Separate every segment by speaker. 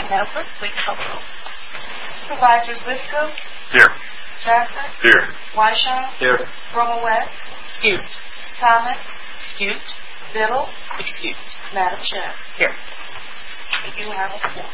Speaker 1: Madam Clerk, please call the roll.
Speaker 2: Supervisors Lipscomb.
Speaker 3: Here.
Speaker 2: Jackson.
Speaker 3: Here.
Speaker 2: Weishaupt.
Speaker 3: Here.
Speaker 2: Roman West.
Speaker 1: Excused.
Speaker 2: Thomas.
Speaker 1: Excused.
Speaker 2: Biddle.
Speaker 1: Excused.
Speaker 2: Madam Chair.
Speaker 1: Here.
Speaker 2: We do have a quorum.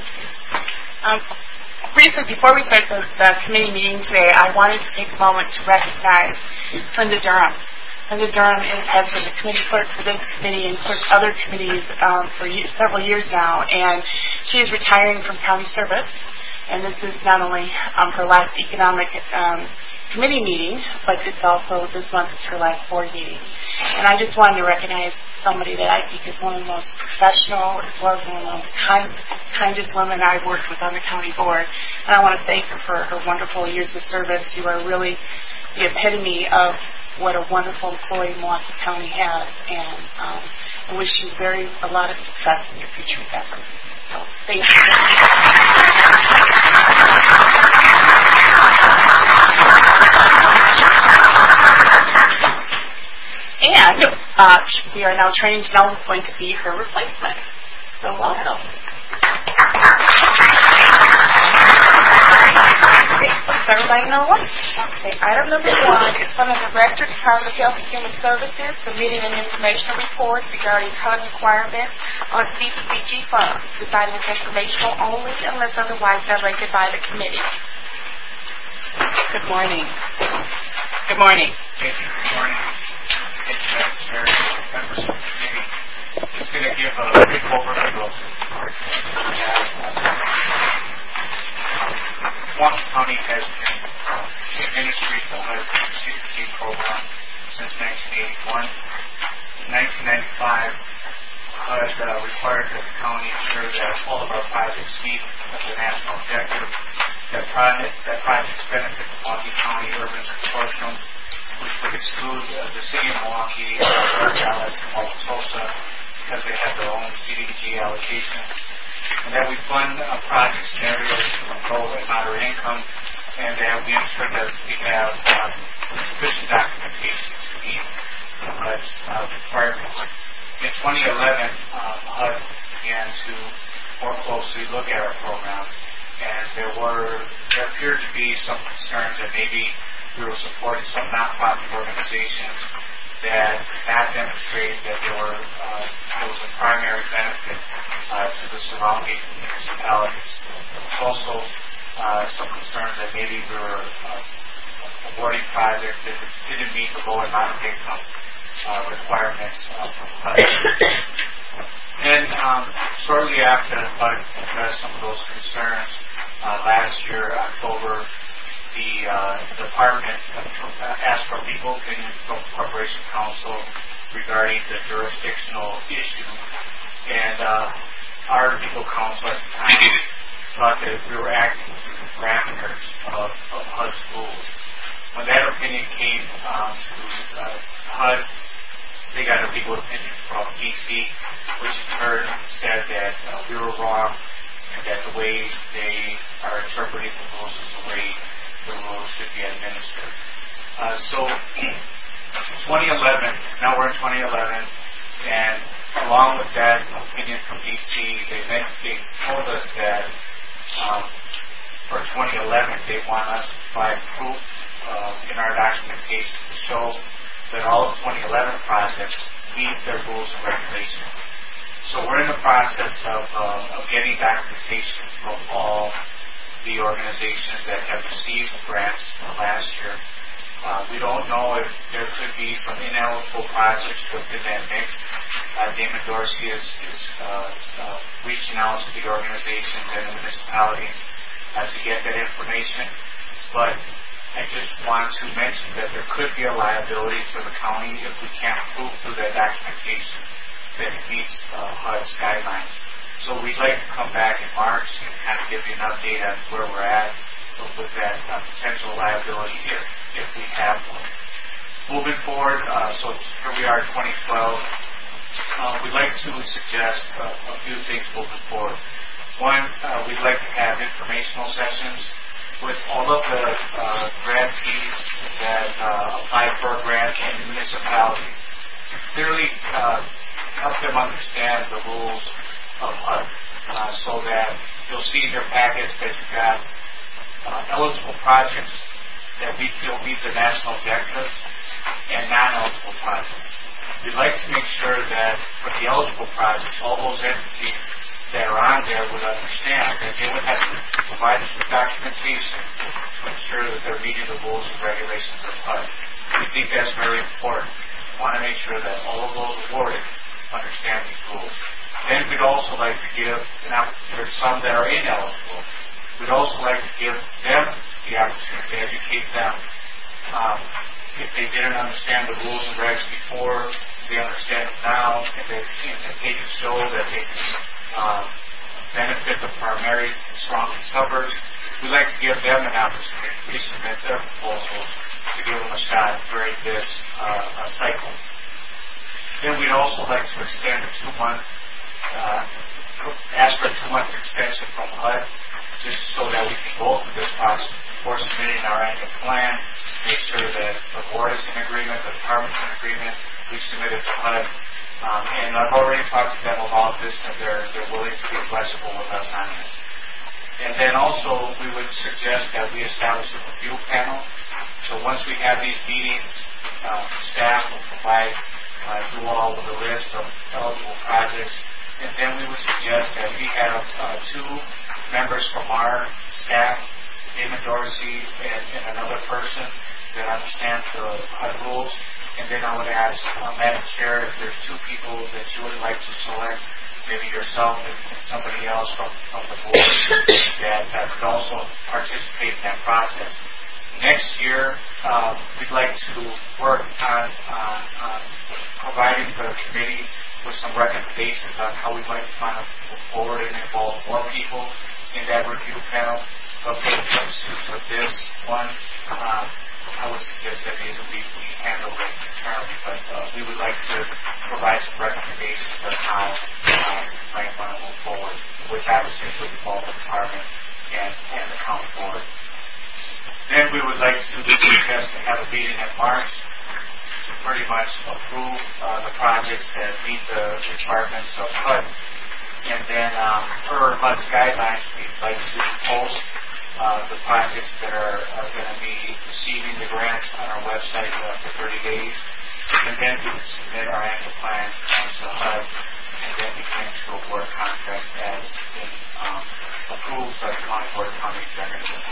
Speaker 1: Briefly, before we start the committee meeting today, I wanted to take a moment to recognize Linda Durham. Linda Durham has been the committee clerk for this committee and clerked other committees for several years now, and she is retiring from county service. And this is not only her last economic committee meeting, but it's also this month it's her last board meeting. And I just wanted to recognize somebody that I think is one of the most professional as well as one of the most kindest women I've worked with on the county board. And I want to thank her for her wonderful years of service. You are really the epitome of what a wonderful employee Milwaukee County has, and I wish you a lot of success in your future efforts. So, thank you. And we are now trained to know who's going to be her replacement. So welcome. Let's start with item number 1. Okay, item number 1 is from the Director, Department of Health and Human Services, submitting an informational report regarding HUD requirements on CDBG funds. This item is informational only unless otherwise directed by the committee. Good morning. Good morning.
Speaker 4: Thank you. Good morning. Members of the committee. Just going to give a quick overview of Milwaukee County has been administering the HUD CDBG program since 1981. In 1995, HUD required that the county ensure that all of our projects meet the national objective. That projects benefit the Milwaukee County Urban Consortium, which would exclude the city of Milwaukee, Dallas, and Wauwatosa, because they have their own CDBG allocations. And that we fund projects in areas of low and moderate income, and that we ensure that we have sufficient documentation to meet HUD's requirements. In 2011, HUD began to more closely look at our program, and there appeared to be some concerns that maybe we were supporting some nonprofit organizations that had demonstrated that there was a primary benefit to the surrounding municipalities. Also, some concerns that maybe we were awarding projects that didn't meet the low and moderate income requirements from HUD. And shortly after HUD addressed some of those concerns, last year, October, the department asked for legal opinion from the Corporation Council regarding the jurisdictional issue. And our legal counsel at the time thought that we were acting within the parameters of HUD's rules. When that opinion came to HUD, they got a legal opinion from DC, which in turn said that we were wrong and that the way they are interpreting the rules is the way the rules should be administered. So 2011, now we're in 2011, and along with that opinion from DC, they told us that for 2011 they want us to provide proof in our documentation to show that all of 2011 projects meet their rules and regulations. So we're in the process of getting documentation from all the organizations that have received grants last year. We don't know if there could be some ineligible projects within that mix. Damon Dorsey is reaching out to the organizations and the municipalities to get that information. But I just want to mention that there could be a liability for the county if we can't prove through that documentation that it meets HUD's guidelines. So we'd like to come back in March and kind of give you an update on where we're at with that potential liability if we have one. Moving forward, so here we are in 2012. We'd like to suggest a few things moving forward. One, we'd like to have informational sessions with all of the grantees that apply for a grant in the municipalities to clearly help them understand the rules of HUD. so that you'll see in your packets that you've got eligible projects that we feel meet the national objectives and non-eligible projects. We'd like to make sure that for the eligible projects, all those entities that are on there would understand that they would have to provide us with documentation to ensure that they're meeting the rules and regulations of HUD. We think that's very important. We want to make sure that all of those awarded understand these rules. Then we'd also like to give, there's some that are ineligible, we'd also like to give them the opportunity to educate them. If they didn't understand the rules and regs before, they understand them now, and they can show that they can benefit the primary surrounding suburbs. We'd like to give them an opportunity to resubmit their proposals to give them a shot during this cycle. Then we'd also like to extend a 2-month, ask for a 2-month extension from HUD, just so that we can go through this process before submitting our annual plan, make sure that the board is in agreement, the department's in agreement. We submit it to HUD. And I've already talked to them about this, and they're willing to be flexible with us on this. And then also, we would suggest that we establish a review panel. So once we have these meetings, staff will provide you all with a list of eligible projects. And then we would suggest that we have 2 members from our staff, Damon Dorsey and another person that understands the HUD rules. And then I would ask Madam Chair if there's 2 people that you would like to select, maybe yourself and somebody else from the board that could also participate in that process. Next year, we'd like to work on providing the committee with some recommendations on how we might find a move forward and involve more people in that review panel. But for the purposes of this one, I would suggest that maybe we handle it internally, but we would like to provide some recommendations on how we might want to move forward, which obviously would involve the department and the county board. Then we would like to suggest to have a meeting in March to pretty much approve the projects that meet the requirements of HUD. And then per HUD's guidelines, we'd like to post the projects that are going to be receiving the grants on our website for 30 days. And then we would submit our annual plan to HUD, and then begin to award contracts as been approved by the County Board of County Executives.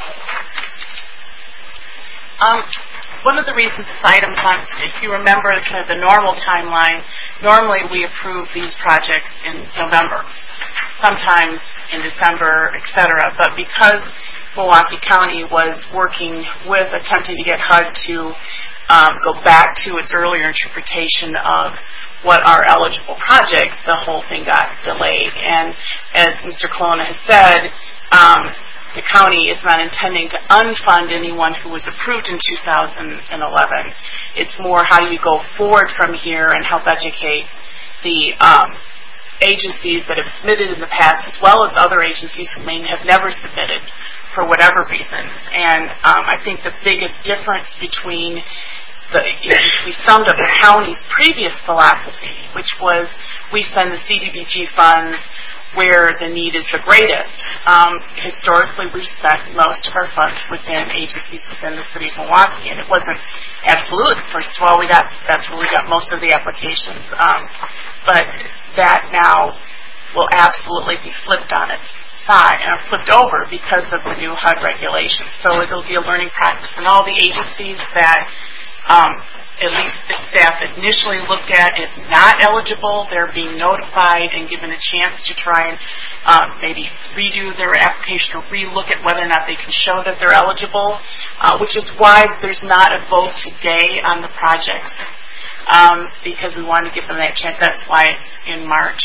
Speaker 1: One of the reasons this item's on, if you remember kind of the normal timeline, normally we approve these projects in November, sometimes in December, etc. But because Milwaukee County was working with attempting to get HUD to go back to its earlier interpretation of what are eligible projects, the whole thing got delayed. And as Mr. Colonna has said, the county is not intending to unfund anyone who was approved in 2011. It's more how you go forward from here and help educate the agencies that have submitted in the past, as well as other agencies who may have never submitted for whatever reasons. And I think the biggest difference between we summed up the county's previous philosophy, which was we send the CDBG funds where the need is the greatest. Historically, we spent most of our funds within agencies within the city of Milwaukee, and it wasn't absolute. First of all, that's where we got most of the applications. But that now will absolutely be flipped on its side and flipped over because of the new HUD regulations. So it'll be a learning process, and all the agencies that at least the staff initially looked at if not eligible, they're being notified and given a chance to try and maybe redo their application or re-look at whether or not they can show that they're eligible, which is why there's not a vote today on the projects, because we wanted to give them that chance. That's why it's in March.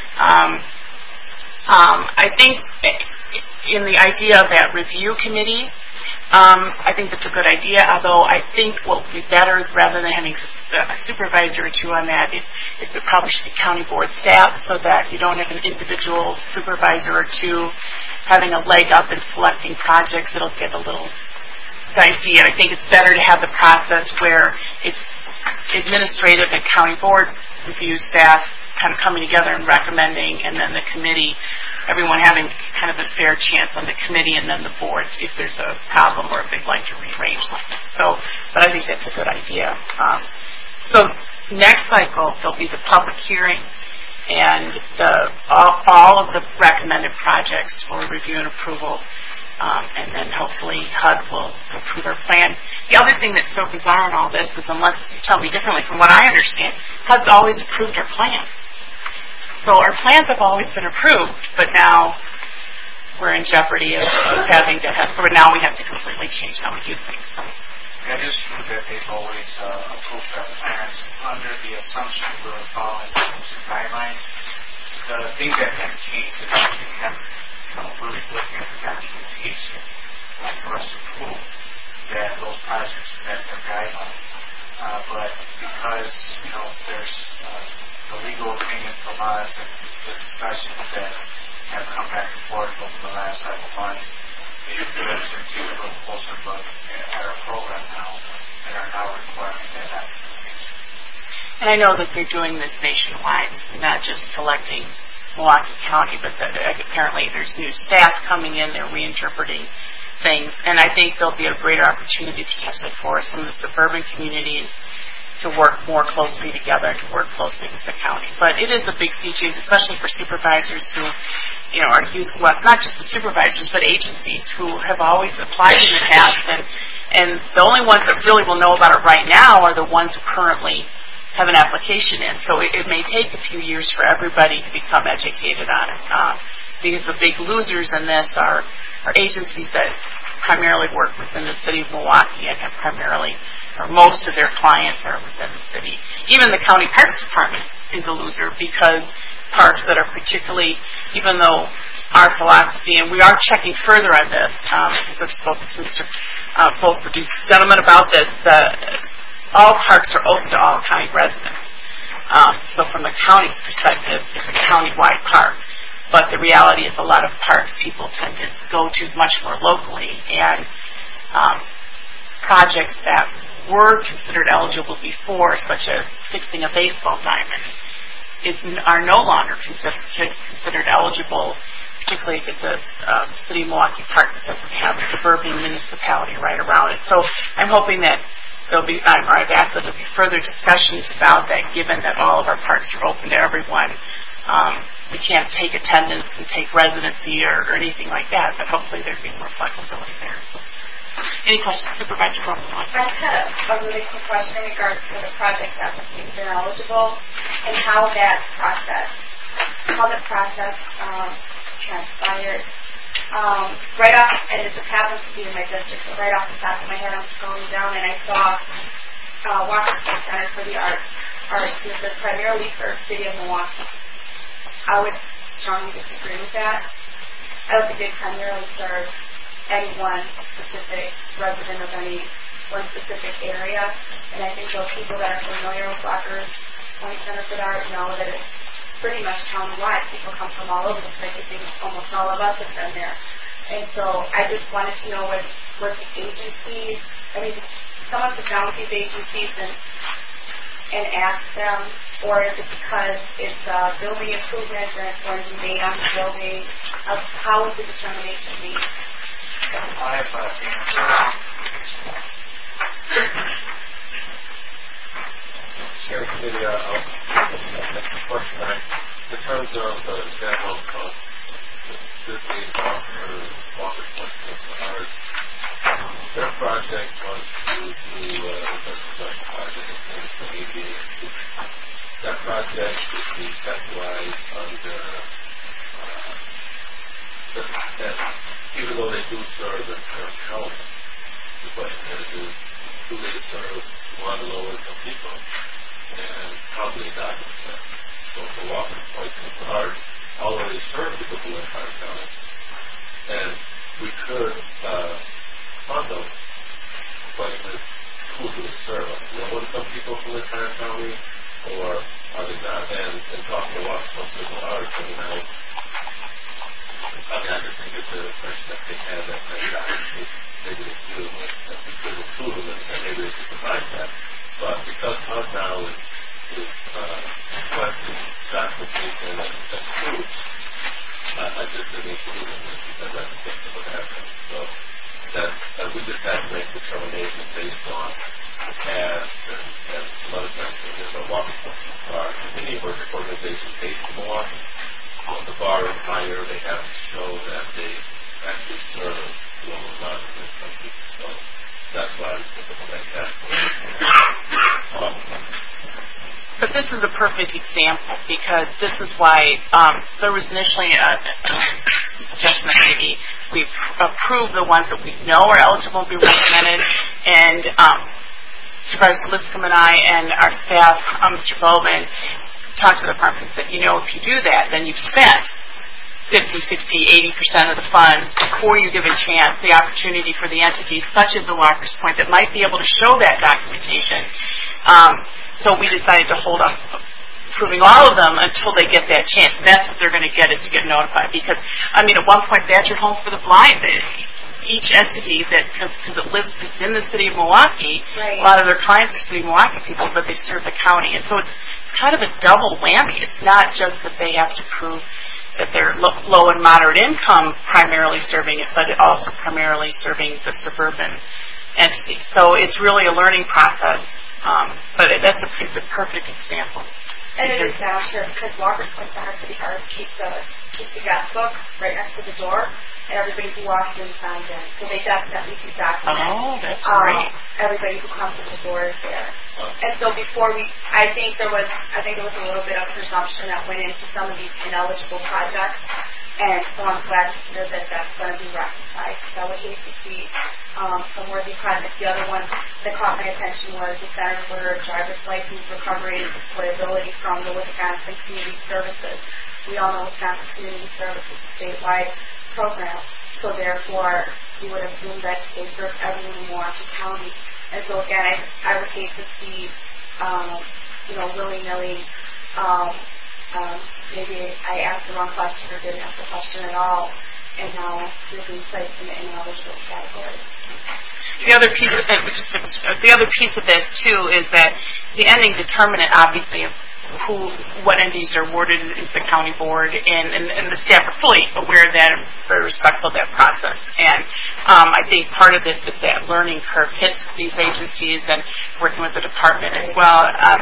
Speaker 1: I think in the idea of that review committee, I think that's a good idea, although I think what would be better, rather than having a supervisor or 2 on that, it probably should be county board staff, so that you don't have an individual supervisor or 2 having a leg up in selecting projects. It'll get a little dicey, and I think it's better to have the process where it's administrative and county board review staff kind of coming together and recommending, and then the committee, everyone having kind of a fair chance on the committee, and then the board if there's a problem or if they'd like to rearrange something. So, but I think that's a good idea. So next cycle, there'll be the public hearing and all of the recommended projects for review and approval. And then hopefully HUD will approve our plan. The other thing that's so bizarre in all this is, unless you tell me differently, from what I understand, HUD's always approved our plans. So our plans have always been approved, but now we're in jeopardy of having to have, but now we have to completely change how we do things. So.
Speaker 4: That is true that they've always approved our plans under the assumption we're following some guidelines. The thing that has changed is that we have really looking at the documentation for us to prove that those projects met their guidelines. But because, there's the legal opinion from us and the discussions that have come back and forth over the last several months, we've been able to take a little closer look at our program now and are now requiring that documentation.
Speaker 1: And I know that they're doing this nationwide. It's not just selecting Milwaukee County, but that apparently there's new staff coming in, they're reinterpreting things, and I think there'll be a greater opportunity potentially for some of the suburban communities to work more closely together, to work closely with the county. But it is a big sea change, especially for supervisors who, are used, well, not just the supervisors, but agencies who have always applied in the past, and the only ones that really will know about it right now are the ones who currently have an application in. So it may take a few years for everybody to become educated on it. Because the big losers in this are agencies that primarily work within the city of Milwaukee and have primarily, or most of their clients are within the city. Even the county parks department is a loser because parks that are particularly, even though our philosophy, and we are checking further on this, because I've spoken to both of these gentlemen about this, all parks are open to all county residents. So from the county's perspective, it's a county-wide park. But the reality is a lot of parks people tend to go to much more locally, and projects that were considered eligible before, such as fixing a baseball diamond, are no longer considered eligible, particularly if it's a city of Milwaukee park that doesn't have a suburban municipality right around it. So I'm hoping that I've asked that there be further discussions about that, given that all of our parks are open to everyone. We can't take attendance and take residency or anything like that, but hopefully there'd be more flexibility there. Any questions, Supervisor Roman?
Speaker 2: I had a really quick question in regards to the project applicants that are eligible and how that process transpired. Right off, and it just happens to be in my district, but right off the top of my head, I'm scrolling down and I saw Washington Center for the Arts, which is primarily for the city of Milwaukee. I would strongly disagree with that. I don't think they primarily serve any one specific resident of any one specific area, and I think those people that are familiar with Walker's Point Center for the Arts know that it's pretty much countywide. People come from all over the place. I think almost all of us have been there. And so I just wanted to know what the agencies, someone sit down with these agencies and ask them, or is it because it's building improvements and it's going to be made on the building? How is the determination made?
Speaker 4: I have
Speaker 3: Chair Committee, I'll next question. In terms of the example of Disney's Walker's Point for Arts, their project was to do infrastructure projects in the ADA. That project is being centralized under that even though they do serve in Kern County, the question is do they serve one of the lower income people? And how do they document that? So for Walker's Point for Arts, already serve people who live in Kern County. And we could fund them, but who do they serve? Low income people who live in Kern County, or are they not? And talking to Walker's Point for Arts, I just think it's an impression that they have that maybe they do, that we could include them and maybe they could provide that. But because HUD now is requesting determination based on the past and some other things. So there's a Milwaukee bar. Many organizations based in Milwaukee. So the bar is higher. They have to show that they actually serve lower market income people. So that's why we put them in that category.
Speaker 1: But this is a perfect example because this is why there was initially a suggestion that maybe we approve the ones that we know are eligible to be recommended, and Supervisor Lipscomb and I and our staff, Mr. Bowman, talked to the department and said, if you do that, then you've spent 50, 60, 80% of the funds before you give a chance, the opportunity for the entities, such as the Walker's Point, that might be able to show that documentation. So we decided to hold up approving all of them until they get that chance. And that's what they're going to get, is to get notified. Because, at one point, Badger Home for the Blind, each entity because it's in the city of Milwaukee, right. A lot of their clients are city of Milwaukee people, but they serve the county. And so it's kind of a double whammy. It's not just that they have to prove that they're low and moderate income primarily serving it, but also primarily serving the suburban entity. So it's really a learning process. But it's a perfect example.
Speaker 2: And it is now, sure, because Walker's Point Center for the Arts keep the guest book right next to the door, and everybody who walks in signs in. So they definitely do document.
Speaker 1: Oh, that's great.
Speaker 2: Everybody who comes to the door is there. And so before I think there was a little bit of presumption that went into some of these ineligible projects. And so I'm glad to hear that that's going to be rectified. Because I would hate to see some worthy projects. The other one that caught my attention was the Center for Driver's License Recovery and Employability from the Wisconsin Community Services. We all know Wisconsin Community Services is a statewide program. So therefore, you would assume that they serve everyone in Milwaukee County. And so again, I would hate to see, willy-nilly. Maybe I asked the wrong question or didn't ask the question at all, and now you're being placed in the ineligible category.
Speaker 1: The other piece of this too is that the ending determinant, obviously, of what entities are awarded is the county board, and the staff are fully aware of that and very respectful of that process. And I think part of this is that learning curve hits with these agencies and working with the department as well.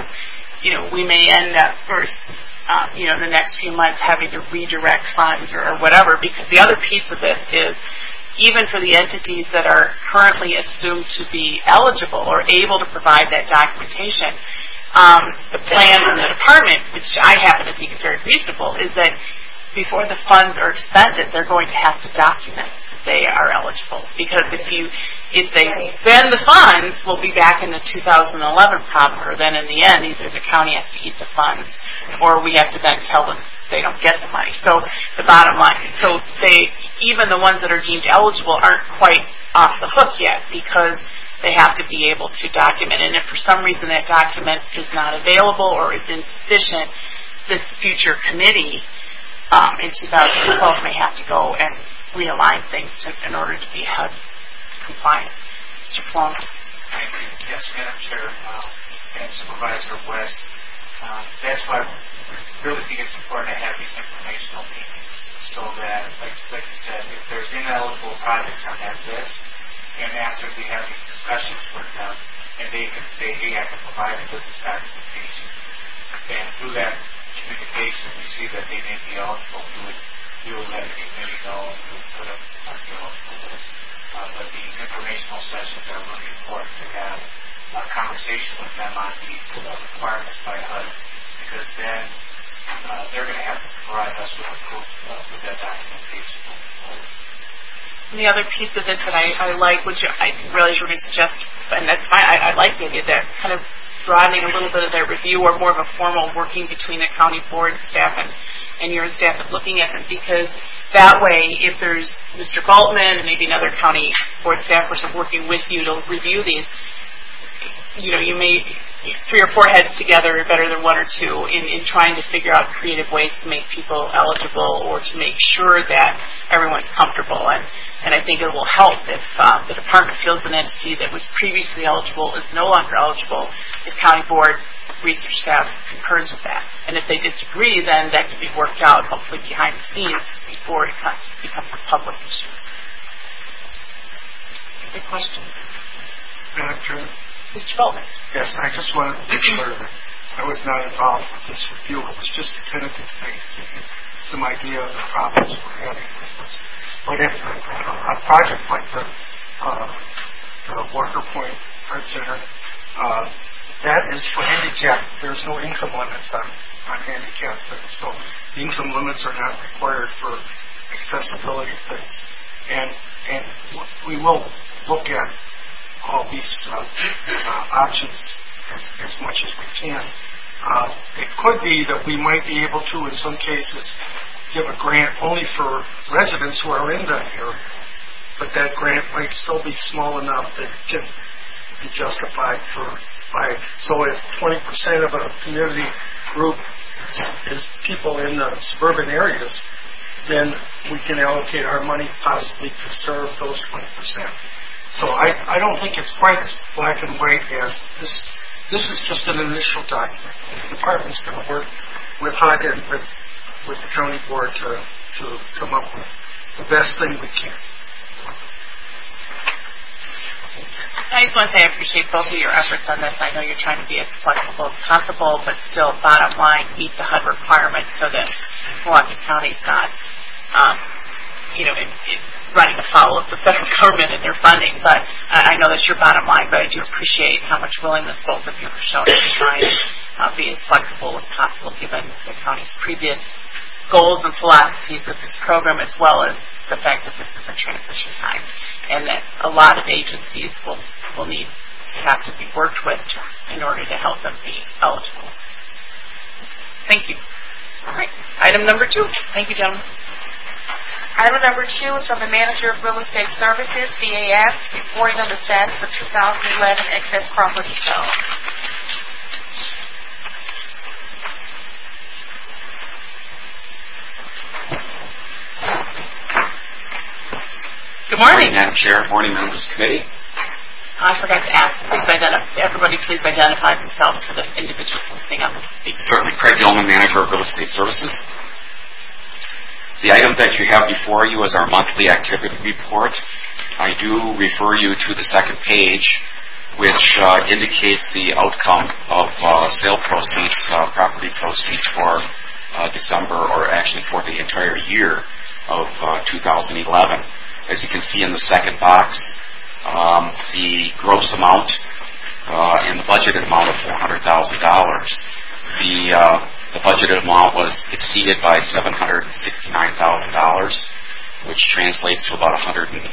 Speaker 1: We may end up first. In the next few months having to redirect funds or whatever, because the other piece of this is even for the entities that are currently assumed to be eligible or able to provide that documentation, the plan from the department, which I happen to think is very reasonable, is that before the funds are expended, they're going to have to document that they are eligible. Because if they spend the funds, we'll be back in the 2011 problem, or then in the end, either the county has to eat the funds, or we have to then tell them they don't get the money. So the bottom line, even the ones that are deemed eligible aren't quite off the hook yet, because they have to be able to document. And if for some reason that document is not available or is insufficient, this future committee in 2012 may have to go and realign things in order to be HUD compliant. Mr. Plum.
Speaker 4: Yes, Madam Chair, and Supervisor West. That's why I really think it's important to have these informational meetings, so that, like you said, if there's ineligible projects on that list, and after we have these discussions with them, and they can say, hey, I can provide it with this documentation. And through that communication, we see that they may be eligible. We would let the committee know and we would put them on the eligible list. But these informational sessions are really important to have a conversation with them on these requirements by HUD, because then they're going to have to provide us with proof with that documentation.
Speaker 1: And the other piece of this that I like, which I realize you're going to suggest, and that's fine, I like the idea that kind of broadening a little bit of that review, or more of a formal working between the county board staff and your staff of looking at them, because that way, if there's Mr. Galtman and maybe another county board staff person working with you to review these, you may 3 or 4 heads together are better than 1 or 2 in trying to figure out creative ways to make people eligible or to make sure that everyone's comfortable. And I think it will help if the department feels an entity that was previously eligible is no longer eligible, if county board research staff concurs with that. And if they disagree, then that can be worked out, hopefully behind the scenes, before it becomes a public issue. Good question.
Speaker 5: Madam Chairman?
Speaker 1: Mr. Goldman.
Speaker 5: Yes, I just wanted to be clear that I was not involved with this review. It was just a tentative thing to give you some idea of the problems we're having with this. But if a project like the Walker Point Art Center, that is for handicap. There's no income limits on handicap things. So the income limits are not required for accessibility things. And we will look at all these options as much as we can. It could be that we might be able to, in some cases, give a grant only for residents who are in that area, but that grant might still be small enough that it can be justified by. So if 20% of a community group is people in the suburban areas, then we can allocate our money possibly to serve those 20%. So I don't think it's quite as black and white as this. This is just an initial document. The department's going to work with HUD and with the county board to come up with the best thing we can.
Speaker 1: I just want to say I appreciate both of your efforts on this. I know you're trying to be as flexible as possible, but still, bottom line, meet the HUD requirements so that Milwaukee County's not, running afoul of the federal government and their funding. But I know that's your bottom line, but I do appreciate how much willingness both of you have shown to try and be as flexible as possible given the county's previous goals and philosophies of this program, as well as the fact that this is a transition time and that a lot of agencies will need to have to be worked with in order to help them be eligible. Thank you. All right. Item number 2. Thank you, gentlemen.
Speaker 2: Item number 2 is from the Manager of Real Estate Services, DAS, reporting on the status of 2011 excess property sale.
Speaker 1: Good morning.
Speaker 6: Madam Chair. Morning, members of the committee.
Speaker 1: I forgot to ask, everybody please identify themselves for the individuals listening up and speak.
Speaker 6: Certainly. Craig Gilman, Manager of Real Estate Services. The item that you have before you is our monthly activity report. I do refer you to the second page, which indicates the outcome of sale proceeds, property proceeds for December, or actually for the entire year of 2011. As you can see in the second box, the gross amount and the budgeted amount of $400,000. The budgeted amount was exceeded by $769,000, which translates to about $728,000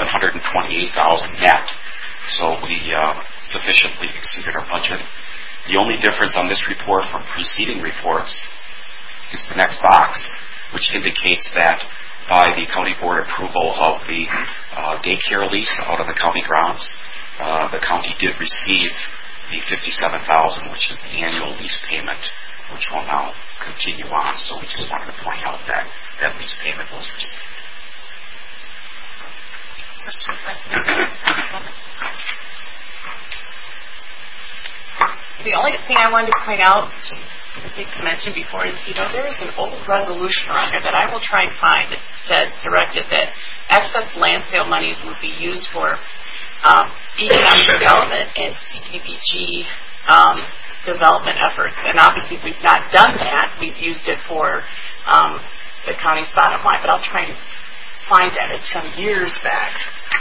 Speaker 6: net. So we sufficiently exceeded our budget. The only difference on this report from preceding reports is the next box, which indicates that by the county board approval of the daycare lease out of the county grounds, the county did receive the $57,000, which is the annual lease payment, which will now continue on. So we just wanted to point out that that lease payment was received.
Speaker 1: The only thing I wanted to point out, I think to mention before, is there is an old resolution around here that I will try and find that directed that excess land sale monies would be used for economic development and CDBG development efforts. And obviously we've not done that. We've used it for the county's bottom line, but I'll try and find that. It's from years back.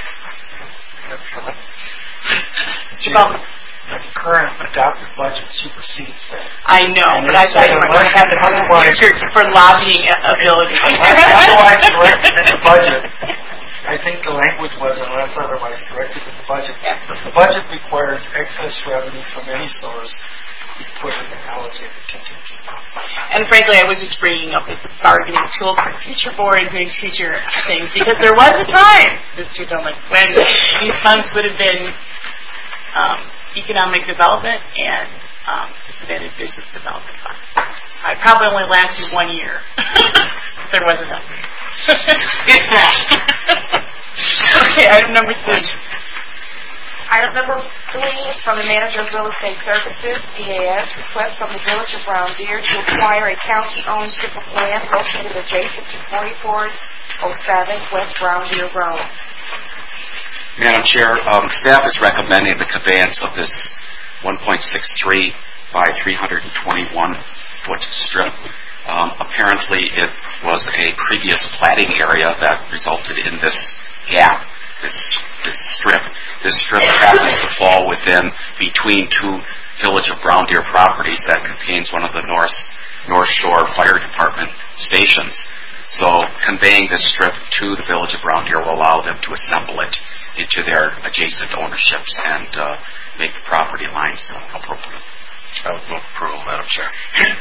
Speaker 1: Mr. Bowman.
Speaker 5: The current adopted budget supersedes that.
Speaker 1: I know, but I thought you might have for lobbying ability.
Speaker 5: Otherwise directed in the budget. I think the language was unless otherwise directed in the budget.
Speaker 1: Yeah.
Speaker 5: The budget requires excess revenue from any source to be put in an allocated contingent.
Speaker 1: And frankly, I was just bringing up this bargaining tool for future boards and future things, because there was a time, Mr. Dillman, when these funds would have been economic development and expanded business development fund. I probably only lasted 1 year. There wasn't enough. Okay, item number 3.
Speaker 2: Item number 3 is from the Manager of Real Estate Services, DAS, request from the Village of Brown Deer to acquire a county-owned strip of land located adjacent to 4407 West Brown Deer Road.
Speaker 6: Madam Chair, staff is recommending the conveyance of this 1.63 by 321-foot strip. Apparently, it was a previous platting area that resulted in this gap, this strip. This strip happens to fall within between two Village of Brown Deer properties that contains one of the North Shore Fire Department stations. So conveying this strip to the Village of Brown Deer will allow them to assemble it into their adjacent ownerships and make the property lines appropriate.
Speaker 3: I would move approval, Madam Chair.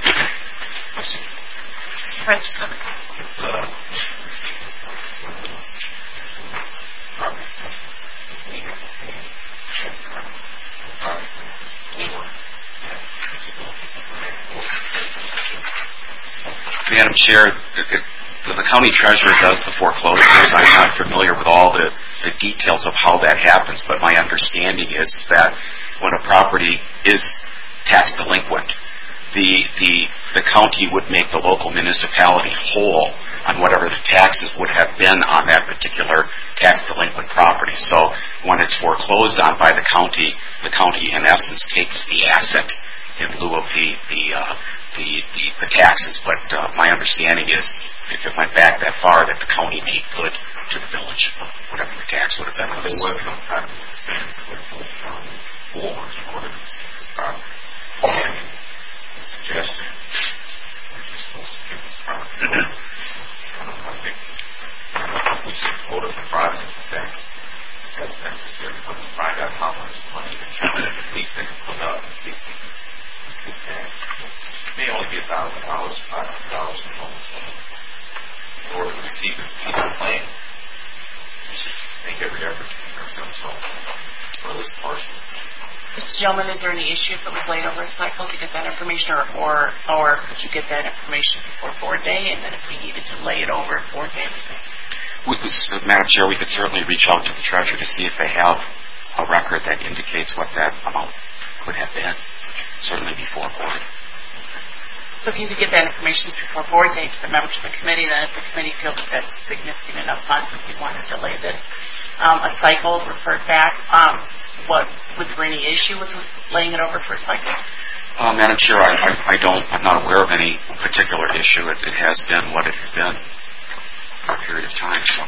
Speaker 6: Madam Chair, the county treasurer does the foreclosures. I'm not familiar with all the details of how that happens, but my understanding is that when a property is tax delinquent, the county would make the local municipality whole on whatever the taxes would have been on that particular tax delinquent property. So when it's foreclosed on by the county in essence takes the asset in lieu of the taxes. But my understanding is if it went back that far that the county made good to the village whatever the tax would have been.
Speaker 3: There was some kind of expense for in order to receive this property. The suggestion you're supposed to give this property. I think we should order the process of tax as necessary for them to find out how much money the county at least they can put up and see if they can tax. It may only be $1,000, $500 in almost in order to receive this piece of land. We should make every effort to make ourselves whole, or at least partially.
Speaker 1: Mr. Gentleman, is there any issue if it was laid over a cycle to get that information, or could you get that information before board day, and then if we needed to lay it over at board day?
Speaker 6: Madam Chair, we could certainly reach out to the treasurer to see if they have a record that indicates what that amount could have been, certainly before board.
Speaker 1: So if you could get that information before board day to the members of the committee, then if the committee feels that that's significant enough funds, if we wanted to lay this a cycle, referred back, would there any issue with laying it over for a cycle?
Speaker 6: Madam Chair, I'm not aware of any particular issue. It has been what it has been for a period of time. So.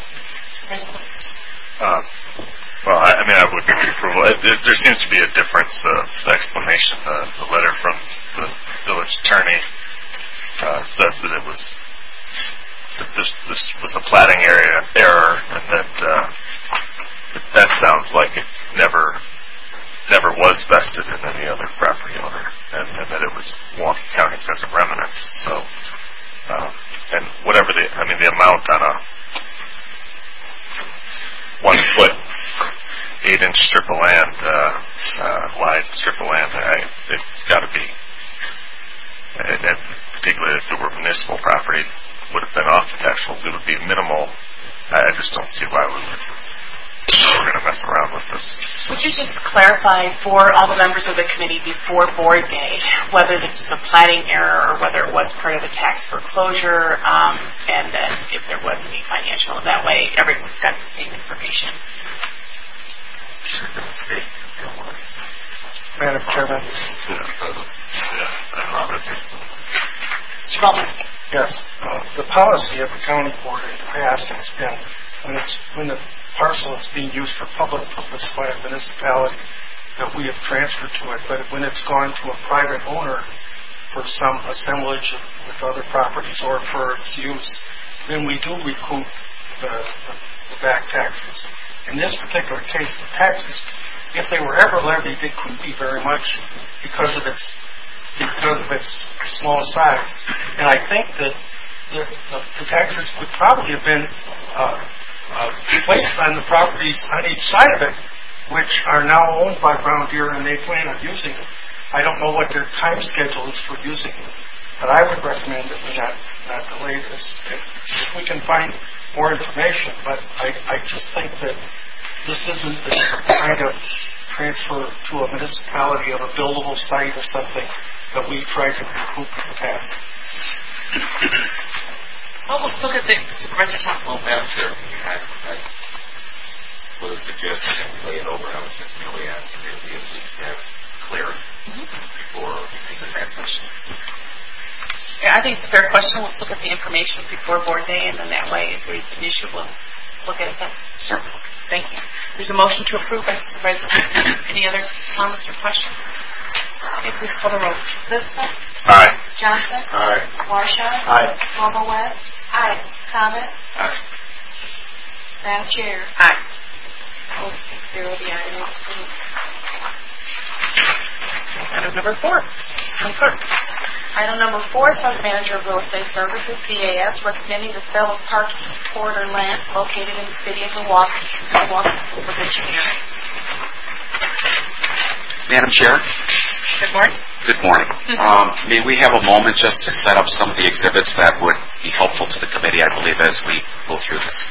Speaker 3: Well, I mean, I would give you approval. There seems to be a difference of explanation. The letter from the village attorney says that it was this was a platting area error, and that sounds like it never was vested in any other property owner, and that it was Milwaukee County's as a remnant. So, and whatever the amount on a 1 foot 8-inch strip of land, wide strip of land, it's got to be, and particularly if it were municipal property, would have been off the tax rolls. It would be minimal. I just don't see why we're going to mess around with this.
Speaker 1: Would you just clarify for all the members of the committee before board day whether this was a platting error or whether it was part of a tax foreclosure, and then if there was any financial, that way everyone's got the same information?
Speaker 5: Madam Chairman.
Speaker 1: Mr. Baldwin.
Speaker 5: Yes. The policy of the county board in the past has been when the parcel is being used for public purpose by a municipality that we have transferred to it, but when it's gone to a private owner for some assemblage with other properties or for its use, then we do recoup the back taxes. In this particular case, the taxes, if they were ever levied, they couldn't be very much because of its small size. And I think that the taxes would probably have been placed on the properties on each side of it, which are now owned by Brown Deer, and they plan on using it. I don't know what their time schedule is for using it, but I would recommend that we not delay this if we can find more information. But I just think that this isn't the kind of transfer to a municipality of a buildable site or something that we tried to recoup in the past.
Speaker 1: Well, we'll still get the Supervisor Thompson.
Speaker 3: Madam Chair,
Speaker 6: was a suggestion that we lay it over. I was just merely asking that we at least have clarity before we consider that session.
Speaker 1: Yeah, I think it's a fair question. Let's look at the information before board day, and then that way, if there's an issue, we'll look at it then.
Speaker 6: Certainly.
Speaker 1: Thank you. There's a motion to approve by Supervisor Wilson. Any other comments or questions? Okay, please call the roll.
Speaker 2: Elizabeth?
Speaker 3: Aye.
Speaker 2: Johnson?
Speaker 3: Aye.
Speaker 2: Marshall?
Speaker 3: Aye.
Speaker 2: Norma West? Aye. Thomas?
Speaker 3: Aye.
Speaker 2: Madam Chair?
Speaker 1: Aye.
Speaker 2: 060, the item is approved.
Speaker 1: Item number 4. Madam Clerk.
Speaker 2: Item number 4, Subject Manager of Real Estate Services, DAS, recommending the sale of parking corridor land located in the city of Milwaukee for the chair.
Speaker 6: Madam Chair?
Speaker 1: Good morning.
Speaker 6: Good morning. May we have a moment just to set up some of the exhibits that would be helpful to the committee, I believe, as we go through this.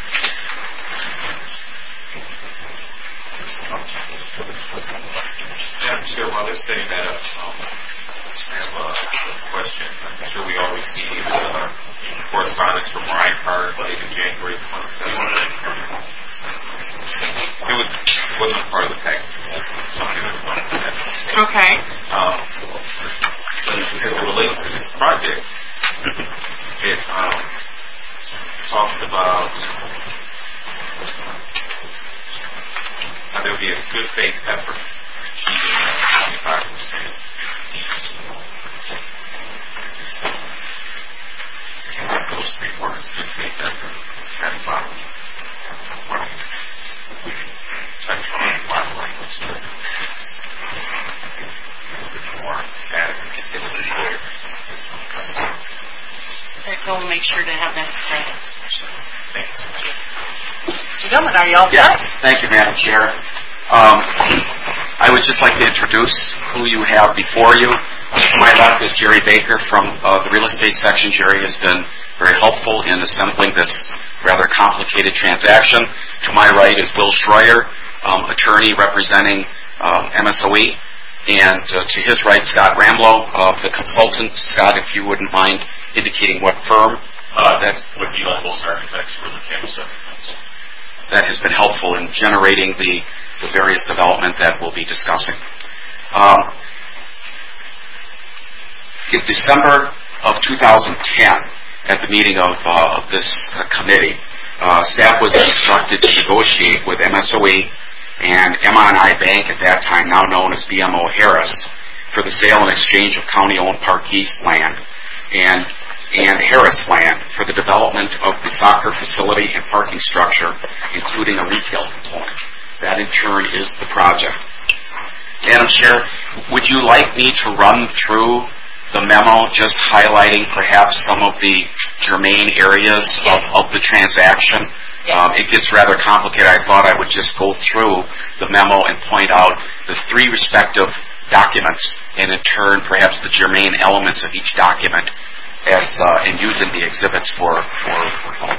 Speaker 6: Madam Chair, while they're setting that up, I have a question. I'm sure we all received correspondence from Reinhardt dated January 27th. It wasn't part of the package.
Speaker 1: Okay.
Speaker 6: But as it relates to this project, it talks about how there would be a good faith effort achieving 25%. I guess it's those 3 words, good faith effort, at the bottom. We can try to find a lot of language that doesn't more static and gets into the clear.
Speaker 1: We'll make sure to have that static.
Speaker 6: Thank you so much.
Speaker 1: Mr. Dillman, are you all set?
Speaker 6: Yes, thank you, Madam Chair. I would just like to introduce who you have before you. To my left is Jerry Baker from the real estate section. Jerry has been very helpful in assembling this rather complicated transaction. To my right is Will Schroyer, attorney representing MSOE. And to his right, Scott Ramlow, the consultant. Scott, if you wouldn't mind indicating what firm.
Speaker 3: That would be Locals Architects for the campus architects.
Speaker 6: That has been helpful in generating the various development that we'll be discussing. In December of 2010, at the meeting of this committee, staff was instructed to negotiate with MSOE and M&I Bank at that time, now known as BMO Harris, for the sale and exchange of county-owned Park East land and Harris land for the development of the soccer facility and parking structure, including a retail component. That, in turn, is the project. Madam Chair, would you like me to run through the memo, just highlighting perhaps some of the germane areas of the transaction?
Speaker 1: Yes.
Speaker 6: It gets rather complicated. I thought I would just go through the memo and point out the 3 respective documents, and in turn, perhaps the germane elements of each document and using the exhibits for help.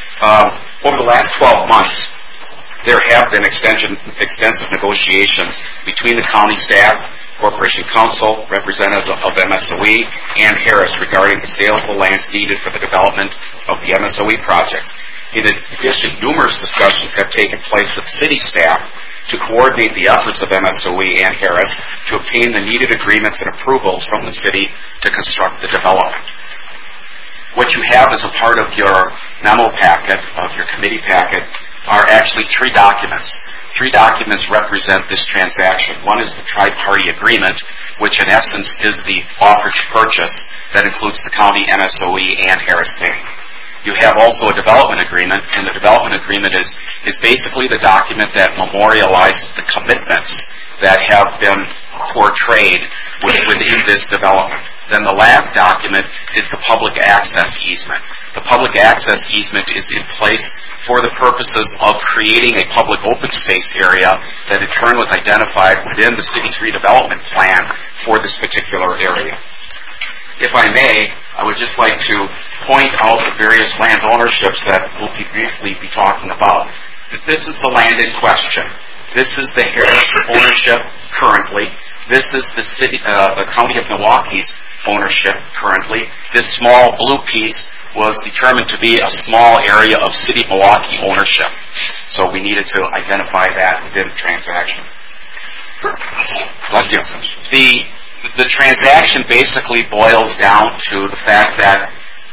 Speaker 6: Over the last 12 months, there have been extensive negotiations between the county staff, Corporation Counsel, representatives of MSOE, and Harris regarding the sale of the lands needed for the development of the MSOE project. In addition, numerous discussions have taken place with city staff to coordinate the efforts of MSOE and Harris to obtain the needed agreements and approvals from the city to construct the development. What you have as a part of your memo packet, of your committee packet, are actually 3 documents. 3 documents represent this transaction. One is the tri-party agreement, which in essence is the offer to purchase that includes the county, MSOE, and Harris Bank. You have also a development agreement, and the development agreement is basically the document that memorializes the commitments that have been portrayed within this development. Then the last document is the public access easement. The public access easement is in place for the purposes of creating a public open space area that in turn was identified within the city's redevelopment plan for this particular area. If I may, I would just like to point out the various land ownerships that we'll briefly be talking about. This is the land in question. This is the Harris ownership currently. This is the County of Milwaukee's ownership currently. This small blue piece was determined to be a small area of City of Milwaukee ownership. So we needed to identify that within the transaction. Bless you. The transaction basically boils down to the fact that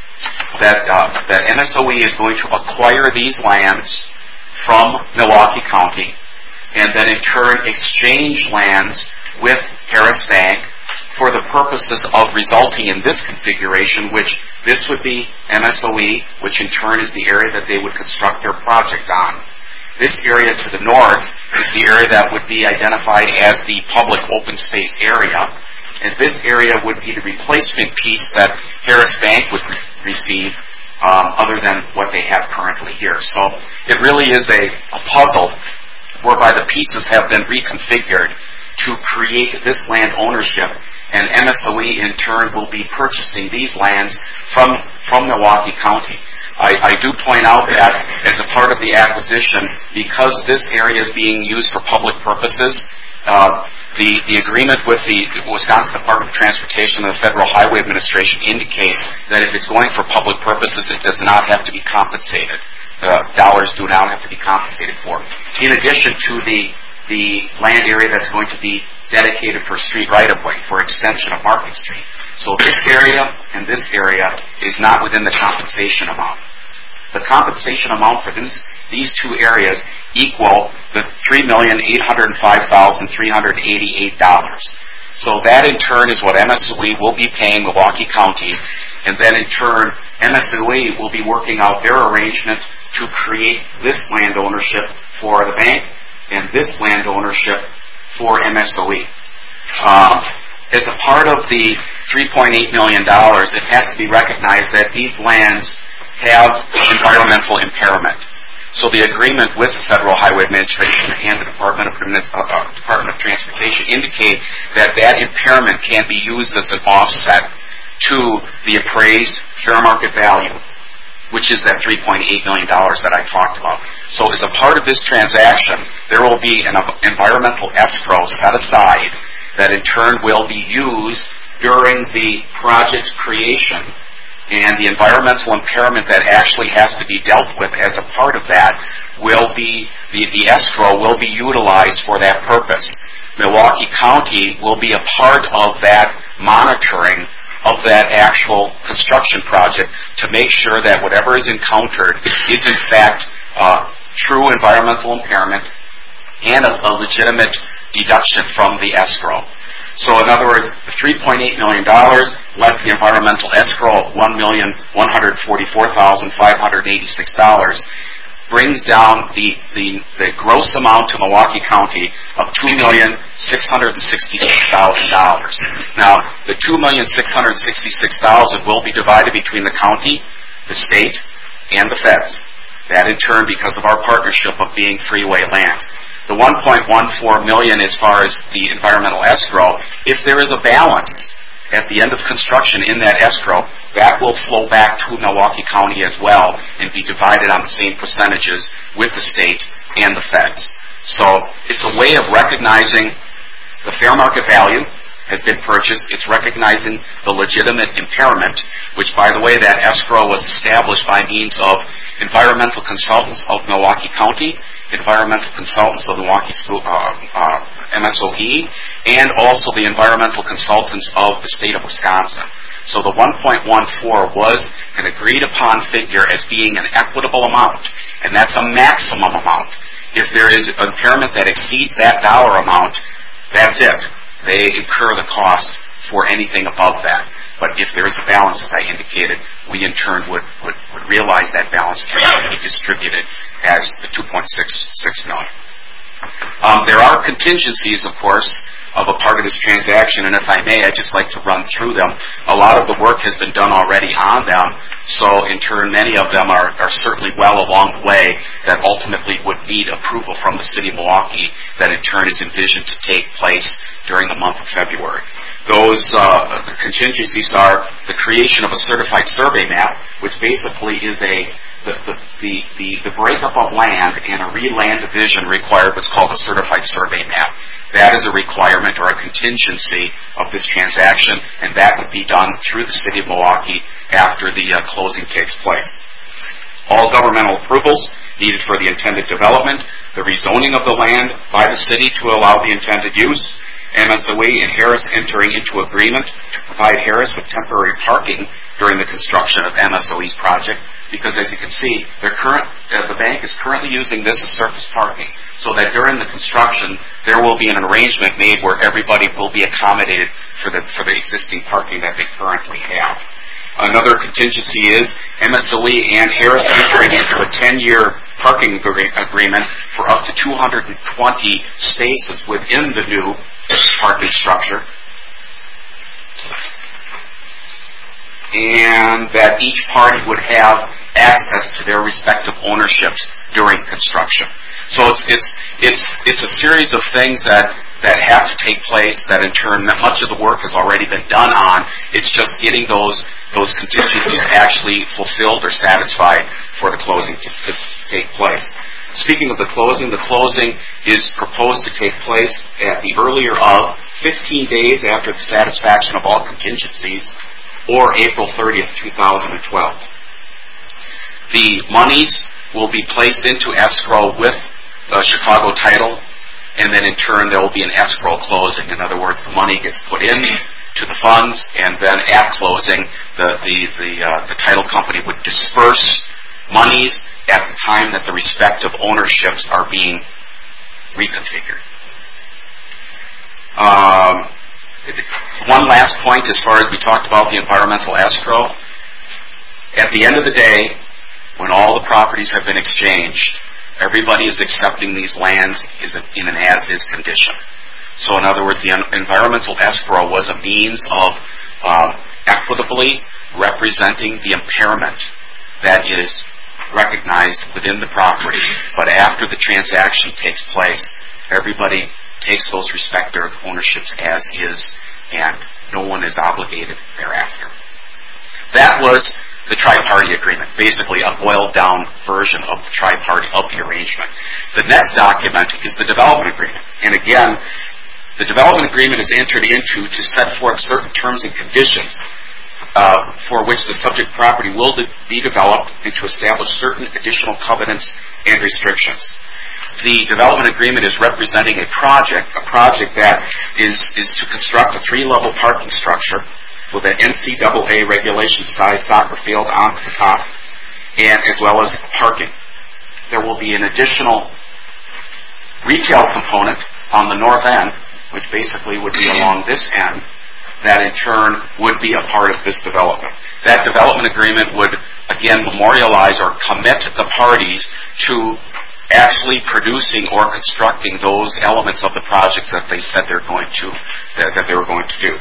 Speaker 6: MSOE is going to acquire these lands from Milwaukee County and then in turn exchange lands with Harris Bank for the purposes of resulting in this configuration, which this would be MSOE, which in turn is the area that they would construct their project on. This area to the north is the area that would be identified as the public open space area, and this area would be the replacement piece that Harris Bank would receive other than what they have currently here. So it really is a puzzle whereby the pieces have been reconfigured to create this land ownership, and MSOE in turn will be purchasing these lands from Milwaukee County. I do point out that as a part of the acquisition, because this area is being used for public purposes, the agreement with the Wisconsin Department of Transportation and the Federal Highway Administration indicates that if it's going for public purposes, it does not have to be compensated. Dollars do not have to be compensated for. In addition to the land area that's going to be dedicated for street right-of-way, for extension of Market Street. So this area and this area is not within the compensation amount. The compensation amount for these two areas equal the $3,805,388. So that in turn is what MSOE will be paying Milwaukee County, and then in turn MSOE will be working out their arrangement to create this land ownership for the bank and this land ownership for MSOE. As a part of the $3.8 million, it has to be recognized that these lands have environmental impairment. So the agreement with the Federal Highway Administration and the Department of Transportation indicate that impairment can be used as an offset to the appraised fair market value, which is that $3.8 million that I talked about. So as a part of this transaction, there will be an environmental escrow set aside that in turn will be used during the project creation, and the environmental impairment that actually has to be dealt with as a part of that will be, the escrow will be utilized for that purpose. Milwaukee County will be a part of that monitoring of that actual construction project to make sure that whatever is encountered is in fact true environmental impairment and a legitimate deduction from the escrow. So in other words, the $3.8 million less the environmental escrow of $1,144,586 brings down the gross amount to Milwaukee County of $2,666,000. Now, the $2,666,000 will be divided between the county, the state, and the feds. That in turn, because of our partnership of being freeway land. The $1.14 million as far as the environmental escrow, if there is a balance at the end of construction in that escrow, that will flow back to Milwaukee County as well and be divided on the same percentages with the state and the feds. So it's a way of recognizing the fair market value has been purchased. It's recognizing the legitimate impairment, which, by the way, that escrow was established by means of environmental consultants of Milwaukee County, environmental consultants of Milwaukee MSOE, and also the environmental consultants of the state of Wisconsin. So the 1.14 was an agreed upon figure as being an equitable amount, and that's a maximum amount. If there is an impairment that exceeds that dollar amount, that's it. They incur the cost for anything above that. But if there is a balance, as I indicated, we in turn would realize that balance can be distributed as the $2.66 million. There are contingencies, of course, of a part of this transaction, and if I may, I'd just like to run through them. A lot of the work has been done already on them, so in turn many of them are certainly well along the way that ultimately would need approval from the City of Milwaukee that in turn is envisioned to take place during the month of February. Those contingencies are the creation of a certified survey map, which basically is the breakup of land and a re-land division required what's called a certified survey map. That is a requirement or a contingency of this transaction, and that would be done through the City of Milwaukee after the closing takes place. All governmental approvals needed for the intended development, the rezoning of the land by the city to allow the intended use, MSOE and Harris entering into agreement to provide Harris with temporary parking during the construction of MSOE's project, because as you can see, the bank is currently using this as surface parking, so that during the construction there will be an arrangement made where everybody will be accommodated for the existing parking that they currently have. Another contingency is MSOE and Harris entering into a 10-year parking agreement for up to 220 spaces within the new parking structure, and that each party would have access to their respective ownerships during construction. So it's a series of things that have to take place, that in turn much of the work has already been done on. It's just getting those contingencies actually fulfilled or satisfied for the closing to take place. Speaking of the closing is proposed to take place at the earlier of 15 days after the satisfaction of all contingencies, or April 30th, 2012. The monies will be placed into escrow with Chicago Title, and then in turn there will be an escrow closing. In other words, the money gets put in to the funds, and then at closing, the title company would disperse monies at the time that the respective ownerships are being reconfigured. One last point, as far as we talked about the environmental escrow. At the end of the day, when all the properties have been exchanged, everybody is accepting these lands in an as-is condition. So in other words, the environmental escrow was a means of equitably representing the impairment that is recognized within the property. But after the transaction takes place, everybody takes those respective ownerships as is, and no one is obligated thereafter. That was the tri-party agreement, basically a boiled-down version of the tri-party of the arrangement. The next document is the development agreement. And again, the development agreement is entered into to set forth certain terms and conditions for which the subject property will be developed, and to establish certain additional covenants and restrictions. The development agreement is representing a project that is to construct a 3-level parking structure with an NCAA regulation size soccer field on the top, and as well as parking. There will be an additional retail component on the north end, which basically would be along this end, that in turn would be a part of this development. That development agreement would again memorialize or commit the parties to actually producing or constructing those elements of the projects that they said they were going to do.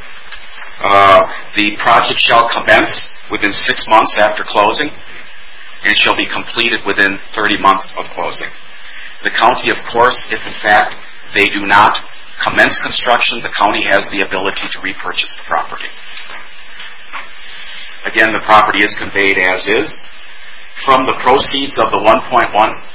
Speaker 6: The project shall commence within 6 months after closing, and shall be completed within 30 months of closing. The county, of course, if in fact they do not commence construction, the county has the ability to repurchase the property. Again, the property is conveyed as is. From the proceeds of the $1.144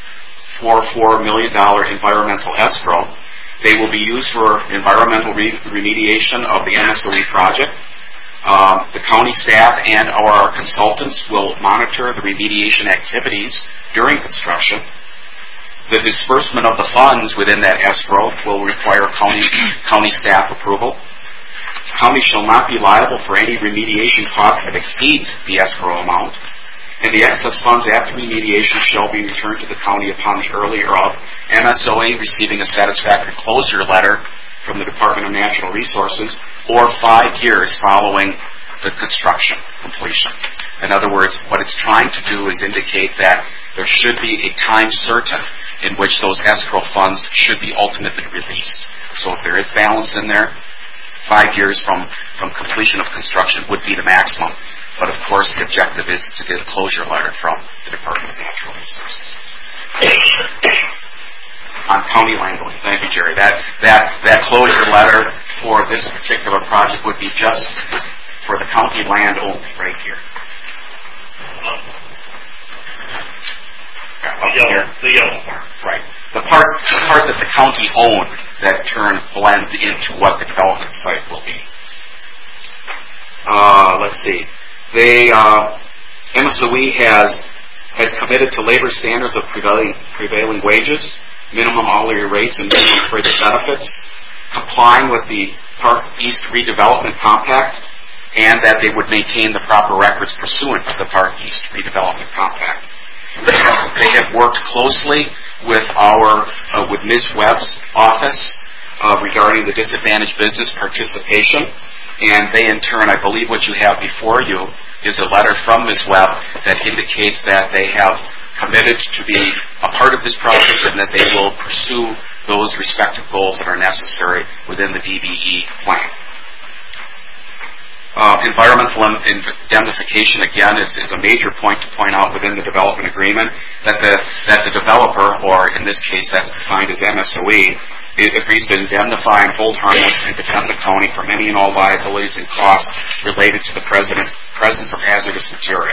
Speaker 6: million environmental escrow, they will be used for environmental remediation of the MSOE project. The county staff and our consultants will monitor the remediation activities during construction. The disbursement of the funds within that escrow will require county staff approval. The county shall not be liable for any remediation cost that exceeds the escrow amount, and the excess funds after remediation shall be returned to the county upon the earlier of MSOE receiving a satisfactory closure letter from the Department of Natural Resources, or 5 years following the construction completion. In other words, what it's trying to do is indicate that there should be a time certain in which those escrow funds should be ultimately released. So if there is balance in there, 5 years from completion of construction would be the maximum. But of course, the objective is to get a closure letter from the Department of Natural Resources. On county landholding, thank you, Jerry. That closure letter for this particular project would be just for the county land only, right here.
Speaker 3: The yellow part.
Speaker 6: Right. The part that the county owned that in turn blends into what the development site will be. Let's see. MSOE has committed to labor standards of prevailing wages, minimum hourly rates, and minimum fringe benefits, complying with the Park East Redevelopment Compact, and that they would maintain the proper records pursuant to the Park East Redevelopment Compact. They have worked closely with with Ms. Webb's office regarding the disadvantaged business participation, and they in turn, I believe what you have before you is a letter from Ms. Webb that indicates that they have committed to be a part of this project and that they will pursue those respective goals that are necessary within the DBE plan. Environmental indemnification, again, is a major point to point out within the development agreement, that the developer, or in this case that's defined as MSOE, agrees to indemnify and hold harmless and defend the county from any and all liabilities and costs related to the presence of hazardous material.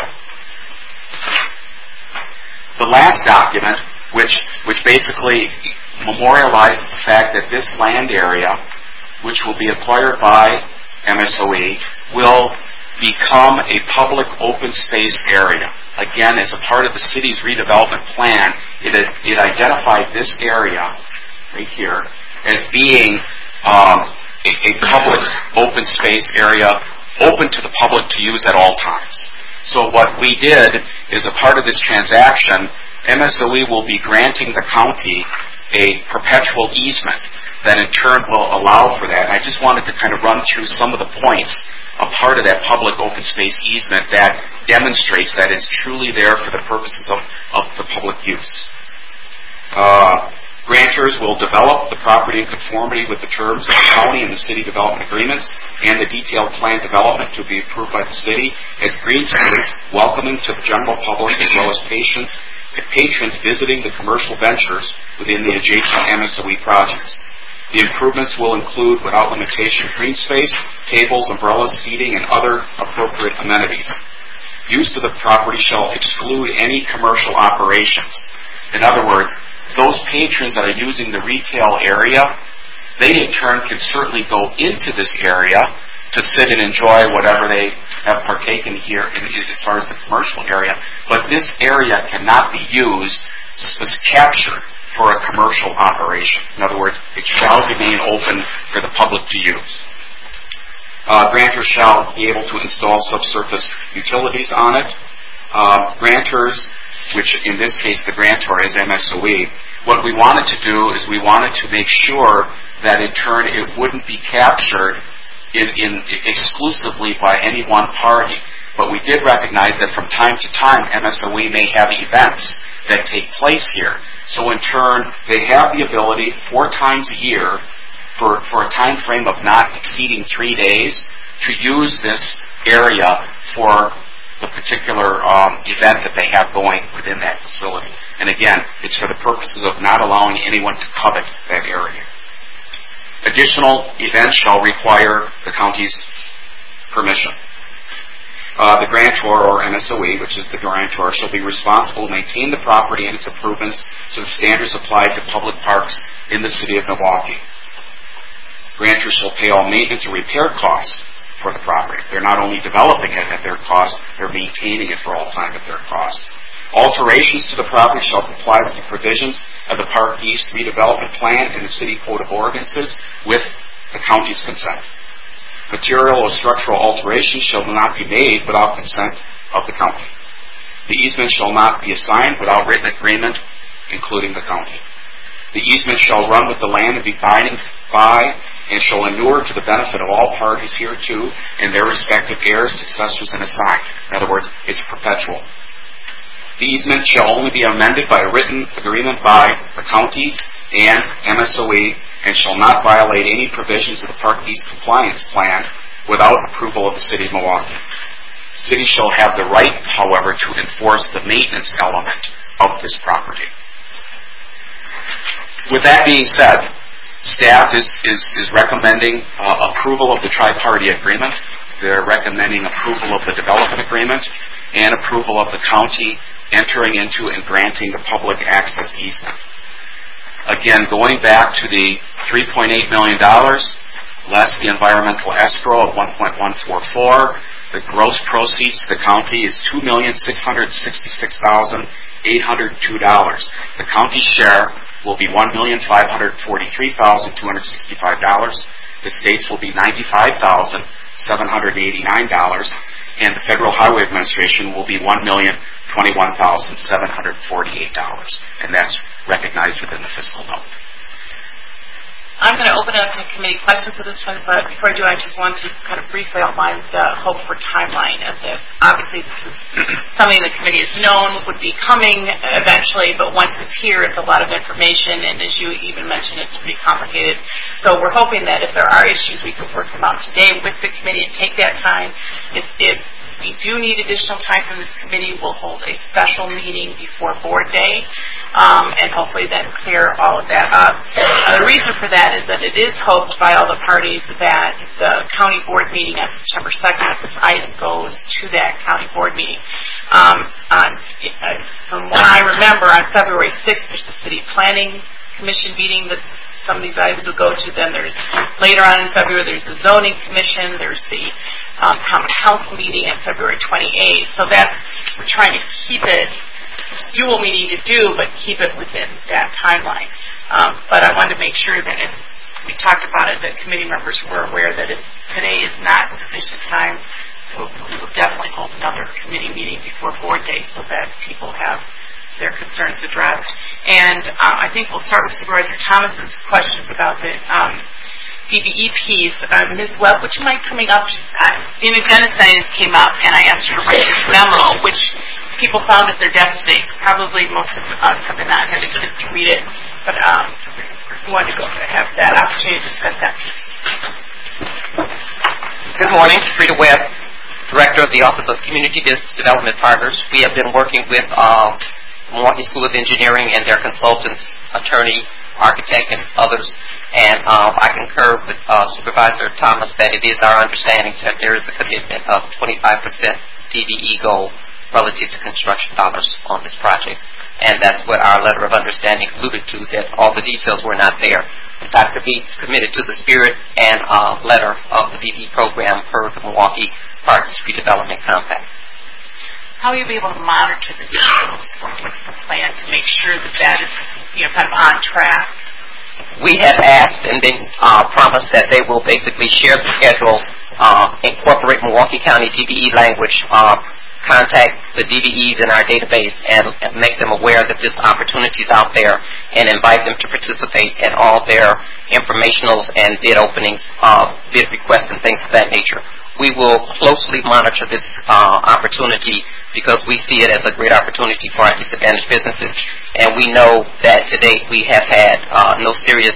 Speaker 6: The last document, which basically memorializes the fact that this land area, which will be acquired by MSOE, will become a public open space area. Again, as a part of the city's redevelopment plan, it identified this area right here as being a public open space area open to the public to use at all times. So what we did is, a part of this transaction, MSOE will be granting the county a perpetual easement that in turn will allow for that. And I just wanted to kind of run through some of the points, a part of that public open space easement that demonstrates that it's truly there for the purposes of the public use. Grantors will develop the property in conformity with the terms of the county and the city development agreements and the detailed plan development to be approved by the city as green space, welcoming to the general public as well as patrons visiting the commercial ventures within the adjacent MSOE projects. The improvements will include, without limitation, green space, tables, umbrellas, seating, and other appropriate amenities. Use of the property shall exclude any commercial operations. In other words, those patrons that are using the retail area, they in turn can certainly go into this area to sit and enjoy whatever they have partaken here as far as the commercial area, but this area cannot be used, captured for a commercial operation. In other words, it shall remain open for the public to use. Grantors shall be able to install subsurface utilities on it. Grantors, which in this case the grantor is MSOE, what we wanted to do is we wanted to make sure that in turn it wouldn't be captured exclusively by any one party. But we did recognize that from time to time MSOE may have events that take place here. So in turn, they have the ability 4 times a year for a time frame of not exceeding 3 days to use this area for the particular event that they have going within that facility. And again, it's for the purposes of not allowing anyone to covet that area. Additional events shall require the county's permission. The grantor, or MSOE, which is the grantor, shall be responsible to maintain the property and its improvements to the standards applied to public parks in the city of Milwaukee. Grantors shall pay all maintenance and repair costs for the property. They're not only developing it at their cost, they're maintaining it for all time at their cost. Alterations to the property shall comply with the provisions of the Park East Redevelopment Plan and the City Code of Ordinances with the county's consent. Material or structural alterations shall not be made without consent of the county. The easement shall not be assigned without written agreement, including the county. The easement shall run with the land and be binding by and shall inure to the benefit of all parties hereto and their respective heirs, successors, and assigned. In other words, it's perpetual. The easement shall only be amended by a written agreement by the county and MSOE and shall not violate any provisions of the Park East Compliance Plan without approval of the City of Milwaukee. The city shall have the right, however, to enforce the maintenance element of this property. With that being said, staff is recommending approval of the tri-party agreement they're recommending approval of the development agreement and approval of the county entering into and granting the public access easement. Again, going back to the $3.8 million, less the environmental escrow of $1.144, the gross proceeds to the county is $2,666,802. The county share will be $1,543,265. The state's will be $95,789, and the Federal Highway Administration will be $1,021,748, and that's recognized within the fiscal note.
Speaker 1: I'm going to open it up to committee questions for this one, but before I do, I just want to kind of briefly outline the hope for timeline of this. Obviously, this is something the committee has known would be coming eventually, but once it's here, it's a lot of information, and as you even mentioned, it's pretty complicated. So we're hoping that if there are issues, we can work them out today with the committee and take that time. If we do need additional time from this committee, we'll hold a special meeting before board day, and hopefully then clear all of that up. The reason for that is that it is hoped by all the parties that the county board meeting on September 2nd, if this item goes to that county board meeting. From what I remember, on February 6th, there's a city planning commission meeting that some of these items will go to. Then there's, later on in February, there's the zoning commission, there's the common council meeting on February 28th. So we're trying to keep it dual meeting to do, but keep it within that timeline. But I wanted to make sure that as we talked about it, that committee members were aware that if today is not sufficient time, we will definitely hold another committee meeting before board day so that people have their concerns addressed. And I think we'll start with Supervisor Thomas's questions about the DBE piece. Ms. Webb, would you mind coming up? The agenda science came up, and I asked her to write this memo, which people found at their desk today, so probably most of us have not had a chance to read it, but we wanted to have that opportunity to discuss that piece.
Speaker 7: Good morning, Frida Webb, Director of the Office of Community Business Development Partners. We have been working with Milwaukee School of Engineering and their consultants, attorney, architect, and others. And I concur with Supervisor Thomas that it is our understanding that there is a commitment of 25% DBE goal relative to construction dollars on this project. And that's what our letter of understanding alluded to, that all the details were not there. Dr. Beats committed to the spirit and letter of the DBE program per the Milwaukee Park Street Development Compact.
Speaker 1: How will you be able to monitor the details? What's the plan to make sure that that is, kind of on track?
Speaker 7: We have asked and been promised that they will basically share the schedule, incorporate Milwaukee County DBE language, contact the DBEs in our database and make them aware that this opportunity is out there and invite them to participate in all their informationals and bid openings, bid requests and things of that nature. We will closely monitor this opportunity because we see it as a great opportunity for our disadvantaged businesses. And we know that to date we have had no serious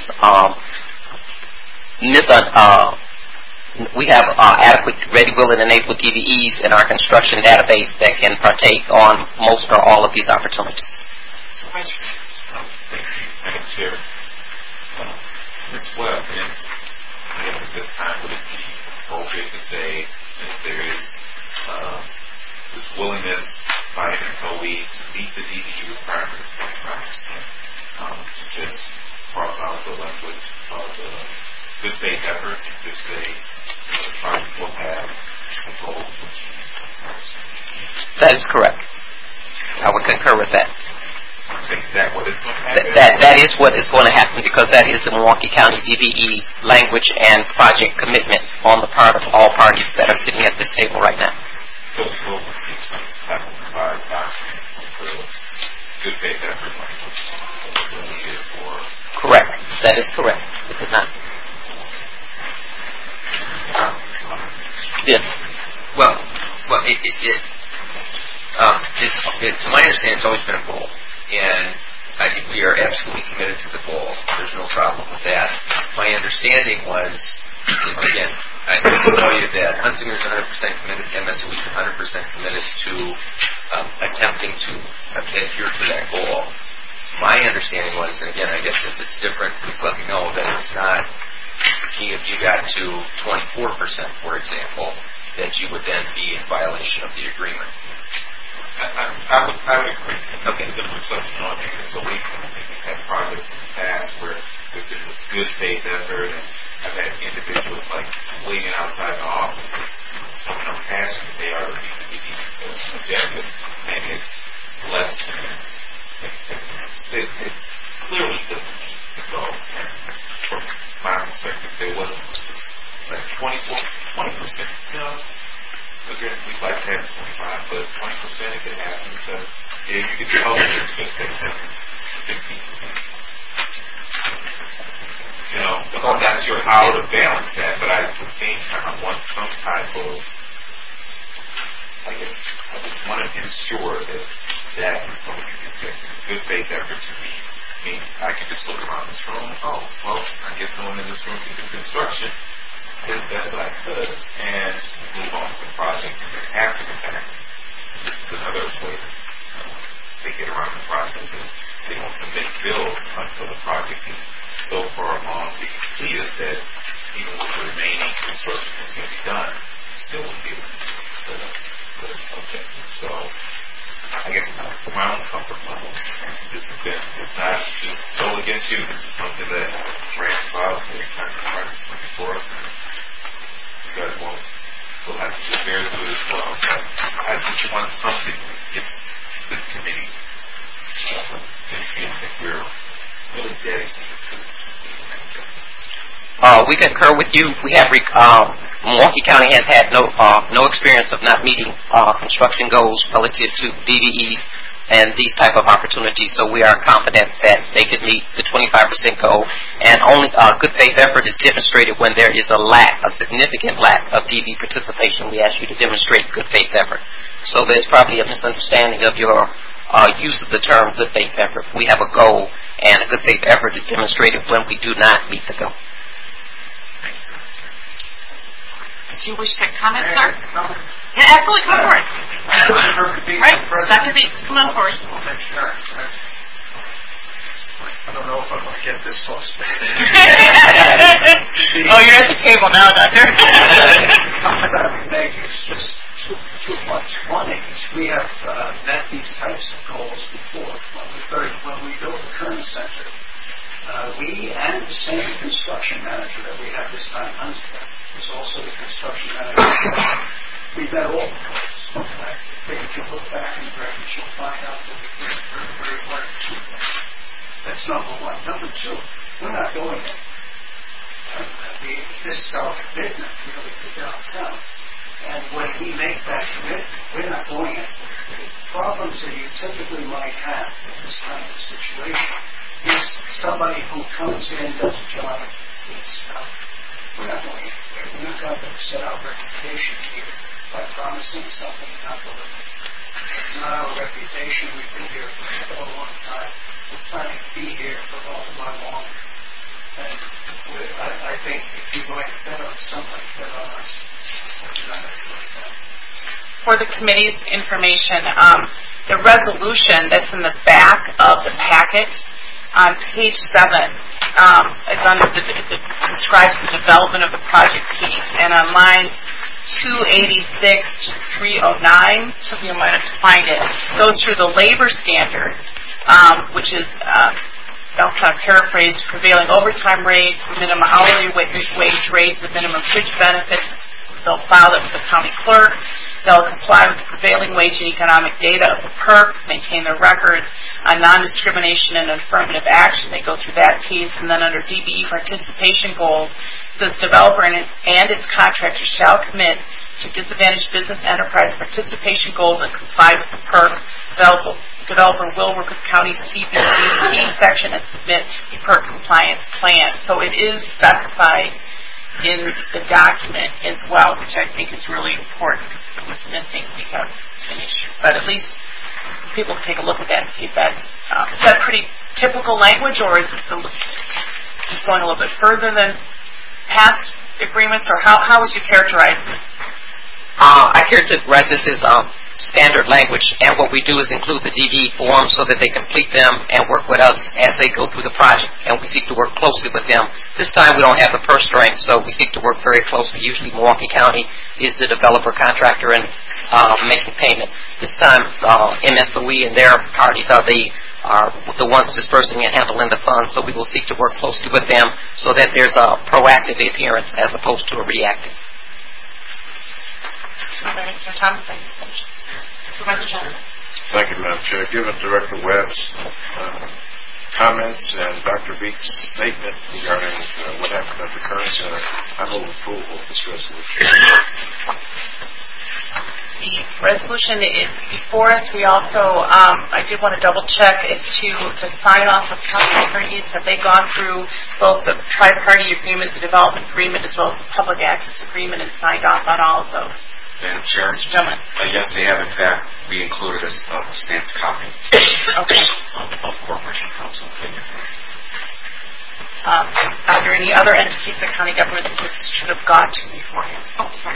Speaker 7: we have adequate, ready, willing, and able DBEs in our construction database that can partake on most or all of these opportunities.
Speaker 3: Thank you, Madam Chair. Ms. Webb, at this time, would it be appropriate to say, since there is this willingness by an employee to meet the DBE requirement, to just cross out the language of the good faith effort and just say the project will have a goal to achieve?
Speaker 7: That is correct. I would concur with that.
Speaker 3: Is that what is going to happen?
Speaker 7: That is what is going to happen because that is the Milwaukee County DBE language and project commitment on the part of all parties that are sitting at this table right now.
Speaker 3: So we will receive some type of revised document for the good faith effort language needed for... Correct.
Speaker 7: That is correct. It did not. Yes.
Speaker 8: Well, it's my understanding it's always been a goal, and I think we are absolutely committed to the goal. There's no problem with that. My understanding was, again, I can tell you that Hunsinger is 100% committed, MSOE is 100% committed to attempting to adhere to that goal. My understanding was, and again, I guess if it's different, please let me know, that it's not, if you got to 24%, for example, that you would then be in violation of the agreement.
Speaker 9: I would agree. Okay. The perception on it. So we've had projects in the past where there was good faith effort, and I've had individuals like waiting outside the office and how passionate they are to meet the objectives, and it's less than it clearly doesn't meet the goal. And from my perspective, there wasn't like 20%, again, we'd like to have 25, but 20% it could happen because you could tell that it's good faith effort. 15%. So I'm not sure how to balance that, but at the same time, I want some type of, I guess, I just want to ensure that is going to be effective. Good faith effort to me means I can just look around this room, oh, well, I guess no one in this room can do construction. Did the best I could, and move on with the project. And after the fact, this is another way they get around the process is they don't submit bills until the project is so far along to be completed that even with the remaining construction that's going to be done, still won't be the objective. So I guess for my own comfort level, this has been, it's not just so against you, this is something that branches out and every kind of projects looking for us, and you guys will have to bear through it as well. I just want something that gets this committee thinking that we're really dedicated to it.
Speaker 7: We concur with you. We have Milwaukee County has had no experience of not meeting construction goals relative to DDEs and these type of opportunities. So we are confident that they could meet the 25% goal. And only good faith effort is demonstrated when there is a significant lack of DD participation. We ask you to demonstrate good faith effort. So there's probably a misunderstanding of your use of the term good faith effort. We have a goal, and a good faith effort is demonstrated when we do not meet the goal.
Speaker 1: Do you wish to comment, sir? Yeah, absolutely. Come on forward. Right. Dr. Beats, come on forward.
Speaker 5: I don't know if I'm going to get this close.
Speaker 1: Oh, you're at the table now, Doctor.
Speaker 10: It's just too much. One is we have met these types of goals before. When we built the Kern Center, we and the same construction manager that we have this time, Huntsville, was also the construction manager. We met all the goals. I think if you look back in the records, you'll find out that we did very, very hard to keep them. That's number one. Number two, we're not going there. This is our commitment really to downtown. And when we make that commitment, we're not going anywhere. The problems that you typically might have in this kind of situation is somebody who comes in, does a job, and leaves out. We're not going anywhere. We're not going to set our reputation here by promising something and not delivering. It's not our reputation. We've been here for a long time. We're planning to be here for a lot longer. And I think if you're going to bet on somebody, bet on us.
Speaker 1: For the committee's information, the resolution that's in the back of the packet on page 7 it's under it describes the development of the project piece, and on lines 286 to 309, so you might have to find it, goes through the labor standards, which is I'll try to paraphrase: prevailing overtime rates, minimum hourly wage rates, and minimum fringe benefits. They'll file them with the county clerk. They'll comply with the prevailing wage and economic data of the PERC, maintain their records on non-discrimination and affirmative action. They go through that piece. And then under DBE participation goals, it says developer and its contractors shall commit to disadvantaged business enterprise participation goals and comply with the PERC. Developer will work with county CBDP section and submit a PERC compliance plan. So it is specified in the document as well, which I think is really important because if it was missing, we have an issue. But at least people can take a look at that and see if that's is that pretty typical language, or is this just going a little bit further than past agreements, or how would you characterize this?
Speaker 7: I characterize this as standard language, and what we do is include the DD forms so that they complete them and work with us as they go through the project, and we seek to work closely with them. This time we don't have the purse strength, so we seek to work very closely. Usually Milwaukee County is the developer contractor and making payment. This time MSOE and their parties are the ones dispersing and handling the funds, so we will seek to work closely with them so that there's a proactive adherence as opposed to a reactive.
Speaker 1: Supervisor Thompson. Supervisor Johnson.
Speaker 11: Thank you, Madam Chair. Given Director Webb's comments and Dr. Beek's statement regarding what happened at the Kern Center, I move approval of this resolution.
Speaker 1: The resolution is before us. We also, I did want to double check as to the sign-off of county attorneys. Have they gone through both the tri-party agreement, the development agreement, as well as the public access agreement and signed off on all of those?
Speaker 6: Madam Chair?
Speaker 1: Mr. Dillon.
Speaker 6: Yes, they have. In fact, we included a stamped copy
Speaker 1: okay.
Speaker 6: of Corporation Council.
Speaker 1: Are there any other entities of county government that this should have gone to beforehand? Oh, sorry.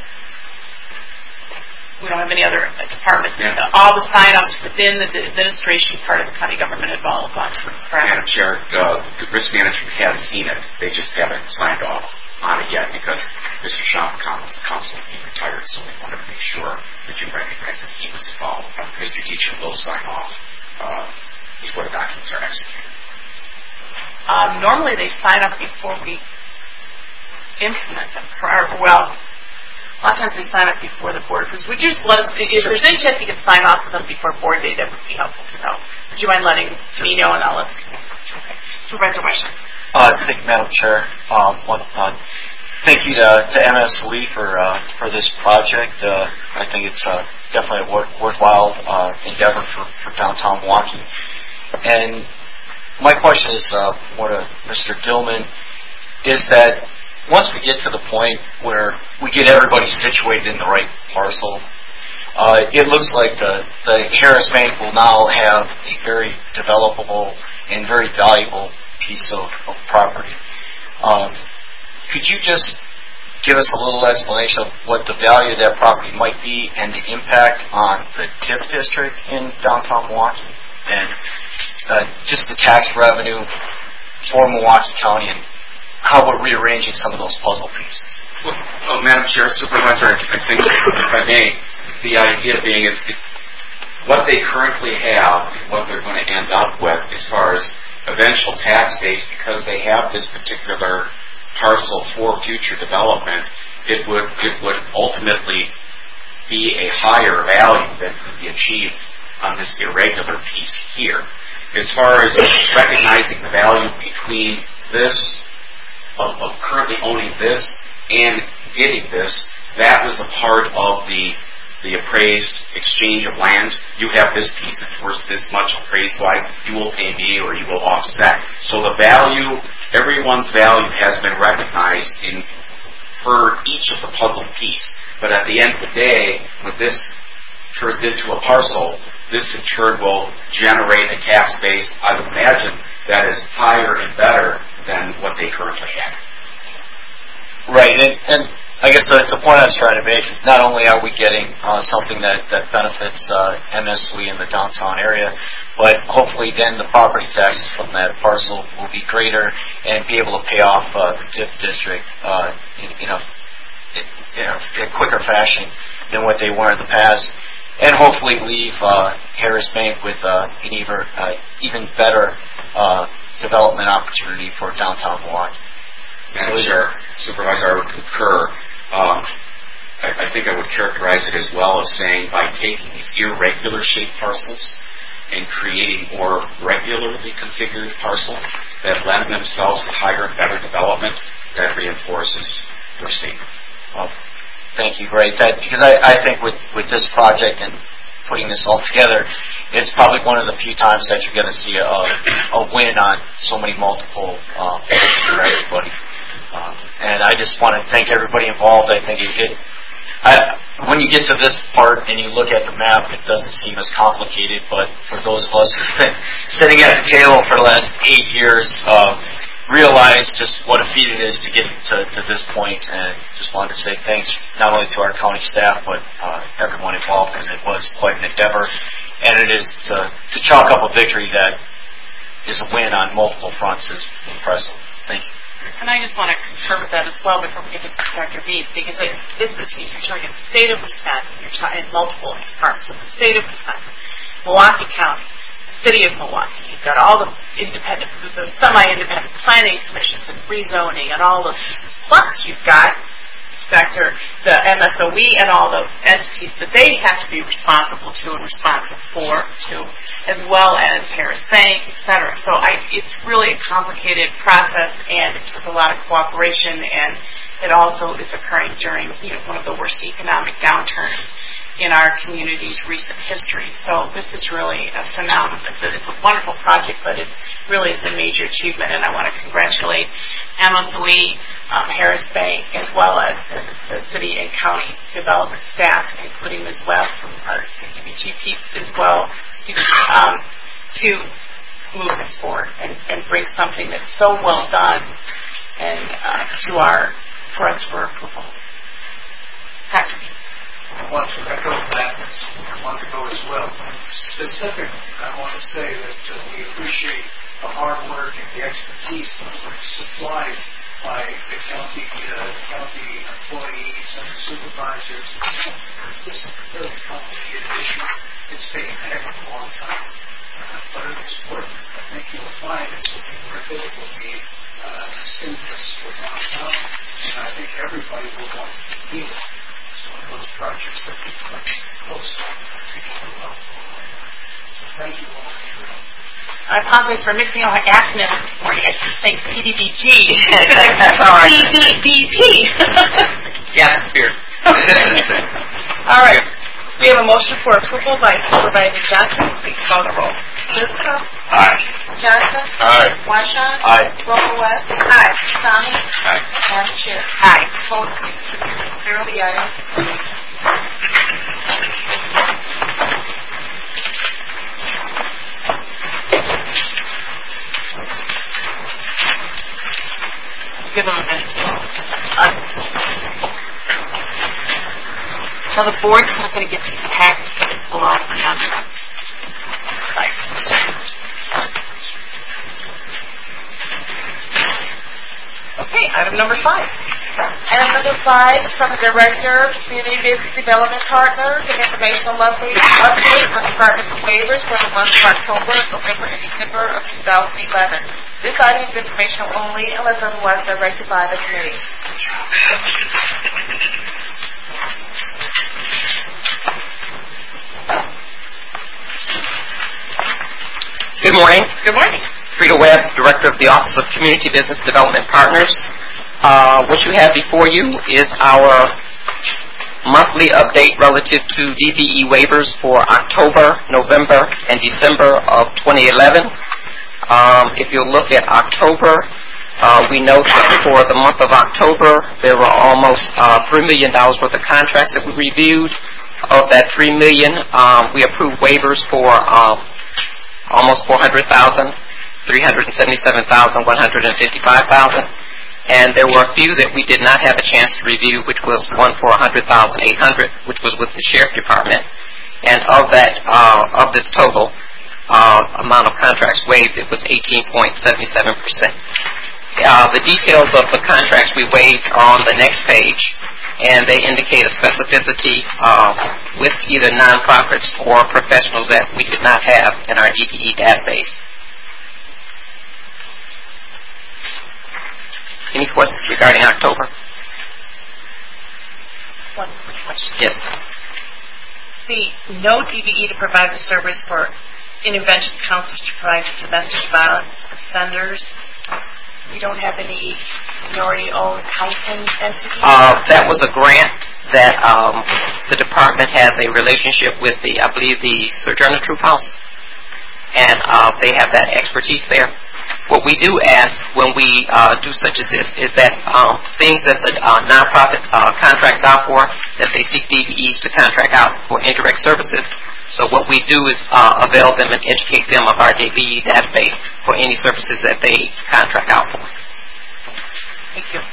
Speaker 1: We don't have any other departments. Yeah. All the sign-offs within the administration part of the county government have all gone to.
Speaker 6: Madam Chair, the risk management has seen it. They just haven't signed off on it yet because Mr. Sean McConnell, the council, he retired, so we wanted to make sure that you recognize that he was involved. Mr. Teacher will sign off before the documents are executed.
Speaker 1: Normally they sign up before we implement them. Well, a lot of times they sign up before the board. Because would you just let us, if there's any chance you can sign off with them before board day, that would be helpful to know. Would you mind letting me know and I'll let the committee? Okay. Supervisor Washington.
Speaker 12: Thank you, Madam Chair. Thank you to MSOE for this project. I think it's definitely a worthwhile endeavor for downtown Milwaukee. And my question is more to Mr. Dillman, is that once we get to the point where we get everybody situated in the right parcel, it looks like the Harris Bank will now have a very developable and very valuable piece of property. Could you just give us a little explanation of what the value of that property might be and the impact on the TIF district in downtown Milwaukee and just the tax revenue for Milwaukee County and how we're rearranging some of those puzzle pieces?
Speaker 6: Well, Madam Chair, Supervisor, I think, if I may, the idea being is what they currently have, what they're going to end up with as far as eventual tax base, because they have this particular parcel for future development, it would ultimately be a higher value that could be achieved on this irregular piece here. As far as recognizing the value between this, of currently owning this and getting this, that was a part of the appraised exchange of land. You have this piece that's worth this much appraised-wise, you will pay me or you will offset. So the value, everyone's value has been recognized for each of the puzzle piece. But at the end of the day, when this turns into a parcel, this in turn will generate a tax base, I would imagine, that is higher and better than what they currently have.
Speaker 12: Right, and I guess the point I was trying to make is not only are we getting something that benefits MSOE in the downtown area, but hopefully then the property taxes from that parcel will be greater and be able to pay off the TIF district in a quicker fashion than what they were in the past, and hopefully leave Harris Bank with an even better development opportunity for downtown Milwaukee.
Speaker 6: Madam Chair, Supervisor, I would concur. I think I would characterize it as well as saying by taking these irregular shaped parcels and creating more regularly configured parcels that lend themselves to higher and better development, that reinforces your statement.
Speaker 12: Well, thank you, Ray. Because I think with this project and putting this all together, it's probably one of the few times that you're going to see a win on so many multiple points for everybody. And I just want to thank everybody involved. I think when you get to this part and you look at the map, it doesn't seem as complicated, but for those of us who've been sitting at the table for the last 8 years, realize just what a feat it is to get to this point, and just wanted to say thanks not only to our county staff but everyone involved, because it was quite an endeavor, and it is to chalk up a victory that is a win on multiple fronts is impressive. Thank you.
Speaker 1: And I just want to concur with that as well before we get to Dr. Beats, because this is, you're talking the state of Wisconsin, you're talking multiple departments, so the state of Wisconsin, Milwaukee County, the city of Milwaukee, you've got all the independent, the semi-independent planning commissions and rezoning and all those pieces, plus you've got the MSOE and all the entities that they have to be responsible to and responsive for, too, as well as Harris Bank, et cetera. So it's really a complicated process, and it took a lot of cooperation, and it also is occurring during one of the worst economic downturns in our community's recent history. So this is really a phenomenal. It's a wonderful project, but it really is a major achievement, and I want to congratulate MSOE, Harris Bank, as well as the city and county development staff, including Ms. Webb from our CDBG as well, to move this forward and bring something that's so well done and for us for approval. Dr. B.
Speaker 10: I want to echo that. I want to go as well. Specifically, I want to say that we appreciate the hard work and the expertise supplied by the county employees and the supervisors. This is a very complicated issue. It's taken a heck of a long time. But it is important. I think you will find it's looking very good will be stimulus for downtown. And I think everybody will want to deal with it. It's one of those projects that people are close to. So thank you all for your help.
Speaker 1: I apologize for mixing all my acronyms this morning. I should say CDBG.
Speaker 7: That's all right.
Speaker 1: CDDP.
Speaker 7: Yeah, that's weird.
Speaker 1: All right. We have a motion for approval by Supervisor Johnson. Please call the roll.
Speaker 2: Lipscomb.
Speaker 11: Aye.
Speaker 2: Johnson.
Speaker 11: Aye.
Speaker 2: Washon.
Speaker 12: Aye.
Speaker 2: Roller-West. Aye. Tommy.
Speaker 11: Aye.
Speaker 2: Madam Chair.
Speaker 1: Aye.
Speaker 2: Vote 0 the item.
Speaker 1: Give them a minute. Now the board's not going to get these packets, but it's below the contract. Right. Okay, item number 5.
Speaker 2: Item number 5 is from the Director of Community Business Development Partners, an informational monthly update on departments and waivers for the months of October, November, and December of 2011. This item is informational only unless otherwise directed by the committee.
Speaker 7: Good morning.
Speaker 1: Good morning.
Speaker 7: Frida Webb, Director of the Office of Community Business Development Partners. What you have before you is our monthly update relative to DBE waivers for October, November, and December of 2011. If you look at October, we note that for the month of October, there were almost $3 million worth of contracts that we reviewed. Of that $3 million, we approved waivers for almost $400,000, $377,000, $155,000. And there were a few that we did not have a chance to review, which was one for $100,800, which was with the Sheriff Department. And of that, of this total amount of contracts waived, it was 18.77%. The details of the contracts we waived are on the next page, and they indicate a specificity with either nonprofits or professionals that we did not have in our DBE database. Any questions regarding October?
Speaker 1: One quick question.
Speaker 7: Yes.
Speaker 1: The no DBE to provide the service for intervention counselors to provide to domestic violence offenders. We don't have any minority-owned counseling entities?
Speaker 7: That was a grant that the department has a relationship with I believe the Sojourner Truth House, and they have that expertise there. What we do ask when we do such as this is that things that the nonprofit contracts out for, that they seek DBEs to contract out for indirect services, So what we do is avail them and educate them of our DBE database for any services that they contract out for.
Speaker 1: Thank you.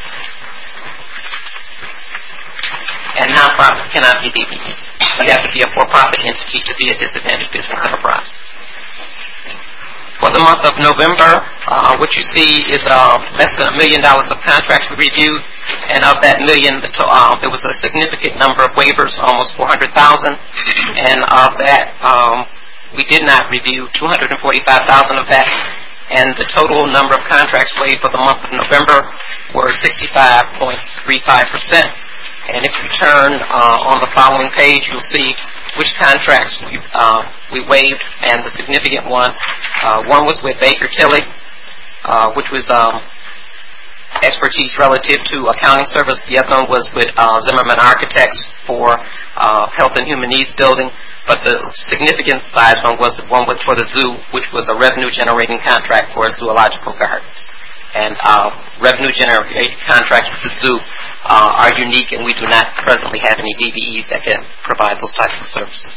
Speaker 7: And nonprofits cannot be DBEs. You have to be a for-profit entity to be a disadvantaged business enterprise. For the month of November, what you see is less than $1 million of contracts we reviewed, and of that million, there was a significant number of waivers, almost 400,000, and of that, we did not review 245,000 of that, and the total number of contracts waived for the month of November were 65.35%. And if you turn on the following page, you'll see which contracts we waived, and the significant one was with Baker Tilly, which was expertise relative to accounting service. The other one was with Zimmerman Architects for Health and Human Needs building. But the significant size one was the one for the zoo, which was a revenue-generating contract for zoological gardens. And revenue-generating contracts with the zoo are unique, and we do not presently have any DBEs that can provide those types of services.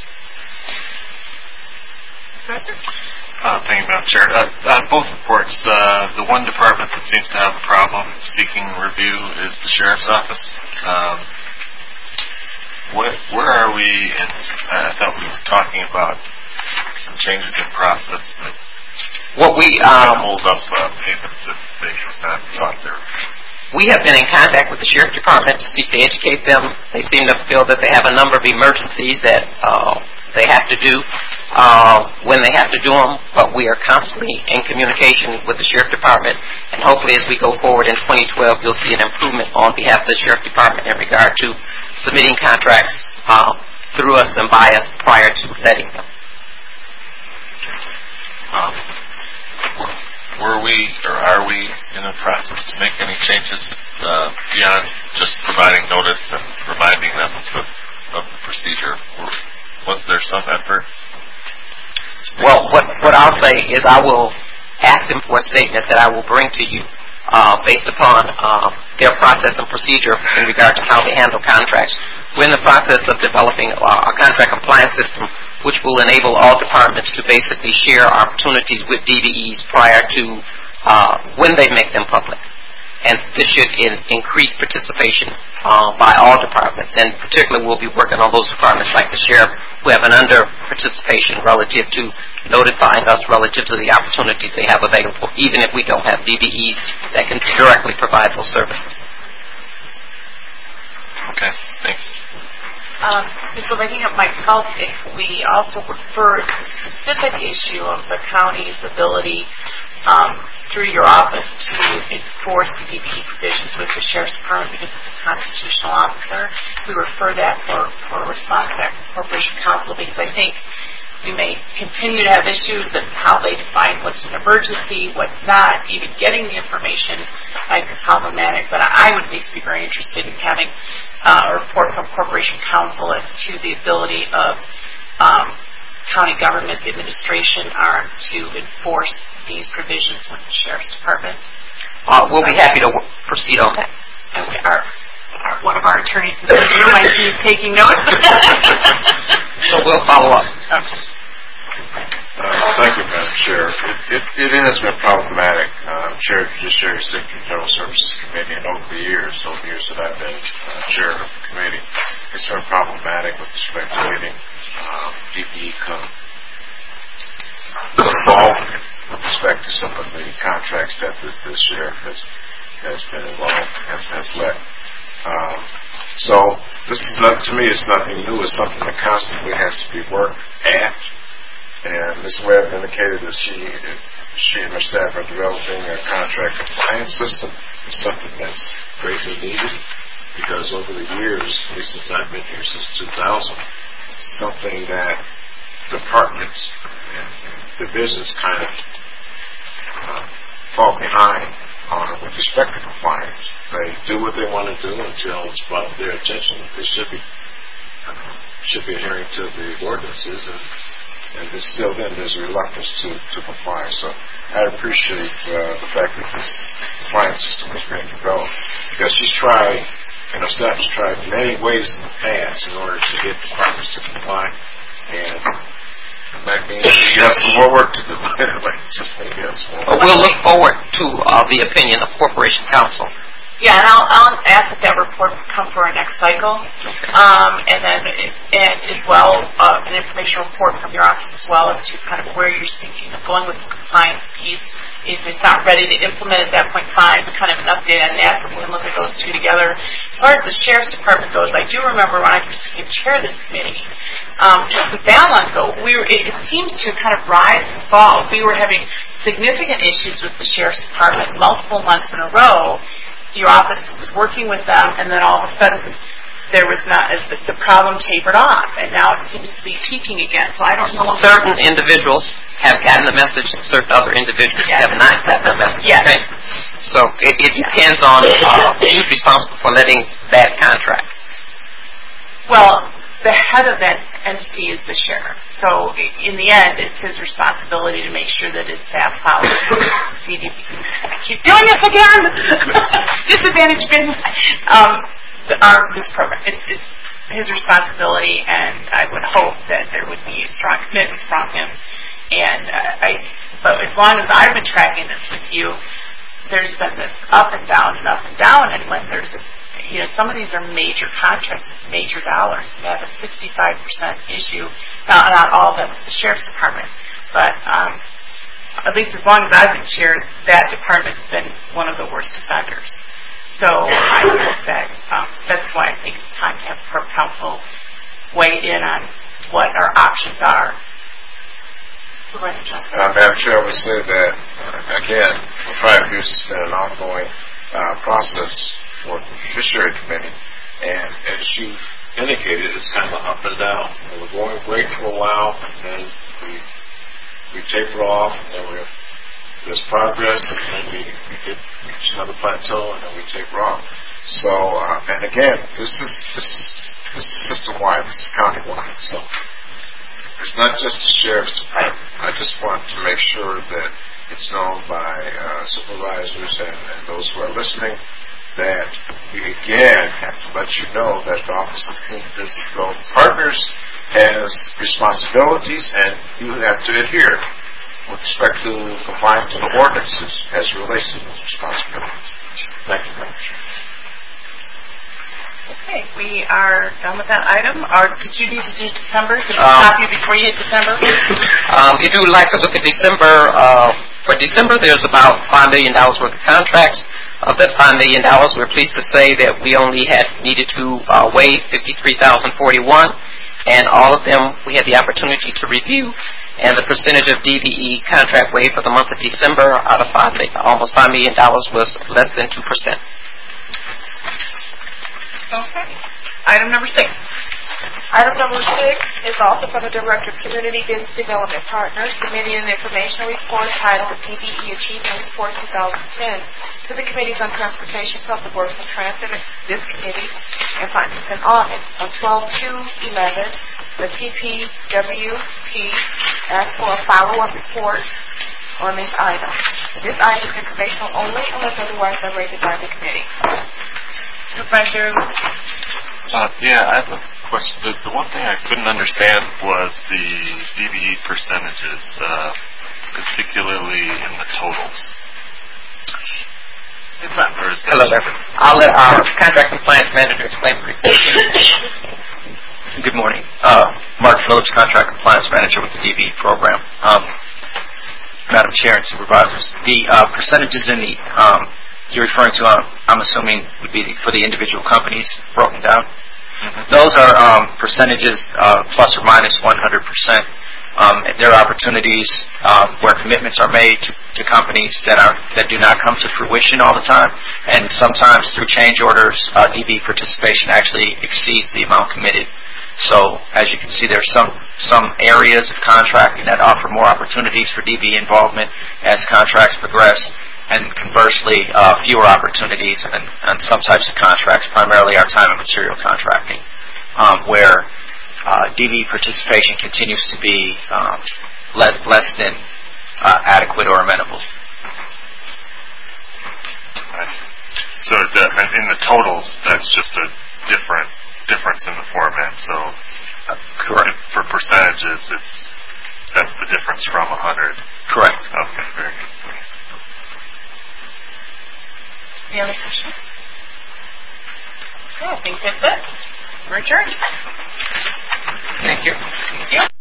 Speaker 1: Professor?
Speaker 13: Thank you, Madam Chair. On both reports, the one department that seems to have a problem seeking review is the Sheriff's Office. Where are we in, I thought we were talking about some changes in process that hold up payments if they have not sought their review.
Speaker 7: We have been in contact with the Sheriff Department to educate them. They seem to feel that they have a number of emergencies that they have to do when they have to do them, but we are constantly in communication with the Sheriff Department, and hopefully as we go forward in 2012, you'll see an improvement on behalf of the Sheriff Department in regard to submitting contracts through us and by us prior to letting them.
Speaker 13: Were we or are we in a process to make any changes beyond just providing notice and reminding them of the procedure? Was there some effort?
Speaker 7: Well, what I'll say is I will ask them for a statement that I will bring to you based upon their process and procedure in regard to how they handle contracts. We're in the process of developing a contract compliance system which will enable all departments to basically share opportunities with DBEs prior to when they make them public. And this should increase participation by all departments. And particularly we'll be working on those departments like the Sheriff who have an under-participation relative to notifying us relative to the opportunities they have available, even if we don't have DBEs that can directly provide those services.
Speaker 13: Okay, thank you.
Speaker 1: Ms. Williams, I think it might help if we also refer to the specific issue of the county's ability through your office to enforce the DBE provisions with the Sheriff's Department because it's a constitutional officer. We refer that for a response back to Corporation Counsel because I think we may continue to have issues in how they define what's an emergency, what's not, even getting the information might be problematic. But I would at least be very interested in having a report from Corporation Counsel as to the ability of county government, the administration, arm to enforce these provisions with the Sheriff's Department.
Speaker 7: We'll be happy to proceed on that.
Speaker 1: Okay. One of our attorneys is here. My team is taking notes.
Speaker 7: So we'll follow up.
Speaker 1: Okay.
Speaker 11: Thank you, Madam Chair. It has been problematic. Chair of the Judiciary Secretary General Services Committee, and over the years that I've been chair of the committee, it's been problematic with respect to getting DBE involved with respect to some of the contracts that the sheriff has been involved, has led. So this is not, to me, it's nothing new. It's something that constantly has to be worked at. And Ms. Webb indicated that she and her staff are developing a contract compliance system. It's something that's greatly needed because over the years, at least since I've been here since 2000, something that departments and divisions kind of fall behind on with respect to compliance. They do what they want to do until it's brought to their attention that they should be adhering to the ordinances, and still then there's a reluctance to comply. So I appreciate the fact that this compliance system is being developed because she's tried, and her staff has tried many ways in the past in order to get departments to comply, And that means you have some more work to do. Just maybe have some more work.
Speaker 7: We'll look forward to the opinion of Corporation Counsel.
Speaker 1: Yeah, and I'll ask that report come for our next cycle, and then as well an information report from your office as well as to kind of where you're thinking of going with the compliance piece. If it's not ready to implement at that point, fine, but kind of an update on that so we can look at those two together. As far as the Sheriff's Department goes, I do remember when I became chair of this committee, just with that long ago, it seems to kind of rise and fall. We were having significant issues with the Sheriff's Department multiple months in a row. Your office was working with them, and then all of a sudden there was not the problem tapered off, and now it seems to be peaking again. So I don't know.
Speaker 7: Certain individuals have gotten the message, and certain other individuals have not gotten the message.
Speaker 1: Yes.
Speaker 7: Okay? So it depends on who's responsible for letting that contract.
Speaker 1: Well, the head of that entity is the sheriff. So in the end, it's his responsibility to make sure that his staff follows CDB. I keep doing this again! Disadvantage business. This program. It's his responsibility, and I would hope that there would be a strong commitment from him. And but as long as I've been tracking this with you, there's been this up and down, and when there's some of these are major contracts, major dollars. You have a 65% issue. Now, not all of them is the Sheriff's Department, but at least as long as I've been chair, that department's been one of the worst offenders. So I hope that that's why I think it's time to have Corp Counsel weigh in on what our options are. So,
Speaker 11: Madam Chair, we say that, again, for 5 years it's been an ongoing process for the Judiciary Committee, and as you indicated, it's kind of up and down. And we're going great for a while, and then we taper off, and then there's progress, and then we reach another plateau, and then we taper off. So, and again, this is system-wide, this is county-wide. So it's not just the Sheriff's Department. I just want to make sure that it's known by supervisors and those who are listening that we again have to let you know that the Office of Community Business Development Partners has responsibilities, and you have to adhere with respect to complying to the ordinances as it relates to those responsibilities. Thank you, Madam Chair.
Speaker 1: Okay, we are done with that item. Did you need to do December? Did we stop you before you hit December?
Speaker 7: If you would like to look at December, for December there's about $5 million worth of contracts. Of that $5 million, we're pleased to say that we only had needed to waive $53,041, and all of them we had the opportunity to review, and the percentage of DBE contract waive for the month of December out of almost $5 million was less than 2%.
Speaker 1: Okay. Item number 6.
Speaker 14: Item number 6 is also from the Director of Community Business Development Partners, submitting an informational report titled DBE Achievement Report 2010 to the Committees on Transportation, Public Works, and Transit. This committee and findings and audit. On 12/2/11, the TPWT asked for a follow-up report on this item. This item is informational only unless otherwise directed by the committee.
Speaker 1: Supervisor?
Speaker 13: Yeah, I have a question. The one thing I couldn't understand was the DBE percentages, particularly in the totals.
Speaker 7: Hello there. I'll let our contract compliance manager explain briefly.
Speaker 12: Good morning. Mark Phillips, contract compliance manager with the DBE program. Madam Chair and supervisors, the percentages in the you're referring to, I'm assuming, would be for the individual companies broken down. Mm-hmm. Those are percentages plus or minus 100%. There are opportunities where commitments are made to companies that do not come to fruition all the time, and sometimes through change orders, DB participation actually exceeds the amount committed. So, as you can see, there's some areas of contracting that offer more opportunities for DB involvement as contracts progress, and conversely, fewer opportunities on some types of contracts, primarily our time and material contracting, where DB participation continues to be less than adequate or amenable.
Speaker 13: So in the totals, that's just a difference in the format. So Correct. For percentages, that's the difference from 100.
Speaker 6: Correct.
Speaker 13: Okay, very good. Thanks.
Speaker 1: Any other questions? Okay, I think that's it. We're adjourned.
Speaker 7: Thank you.
Speaker 1: Thank you.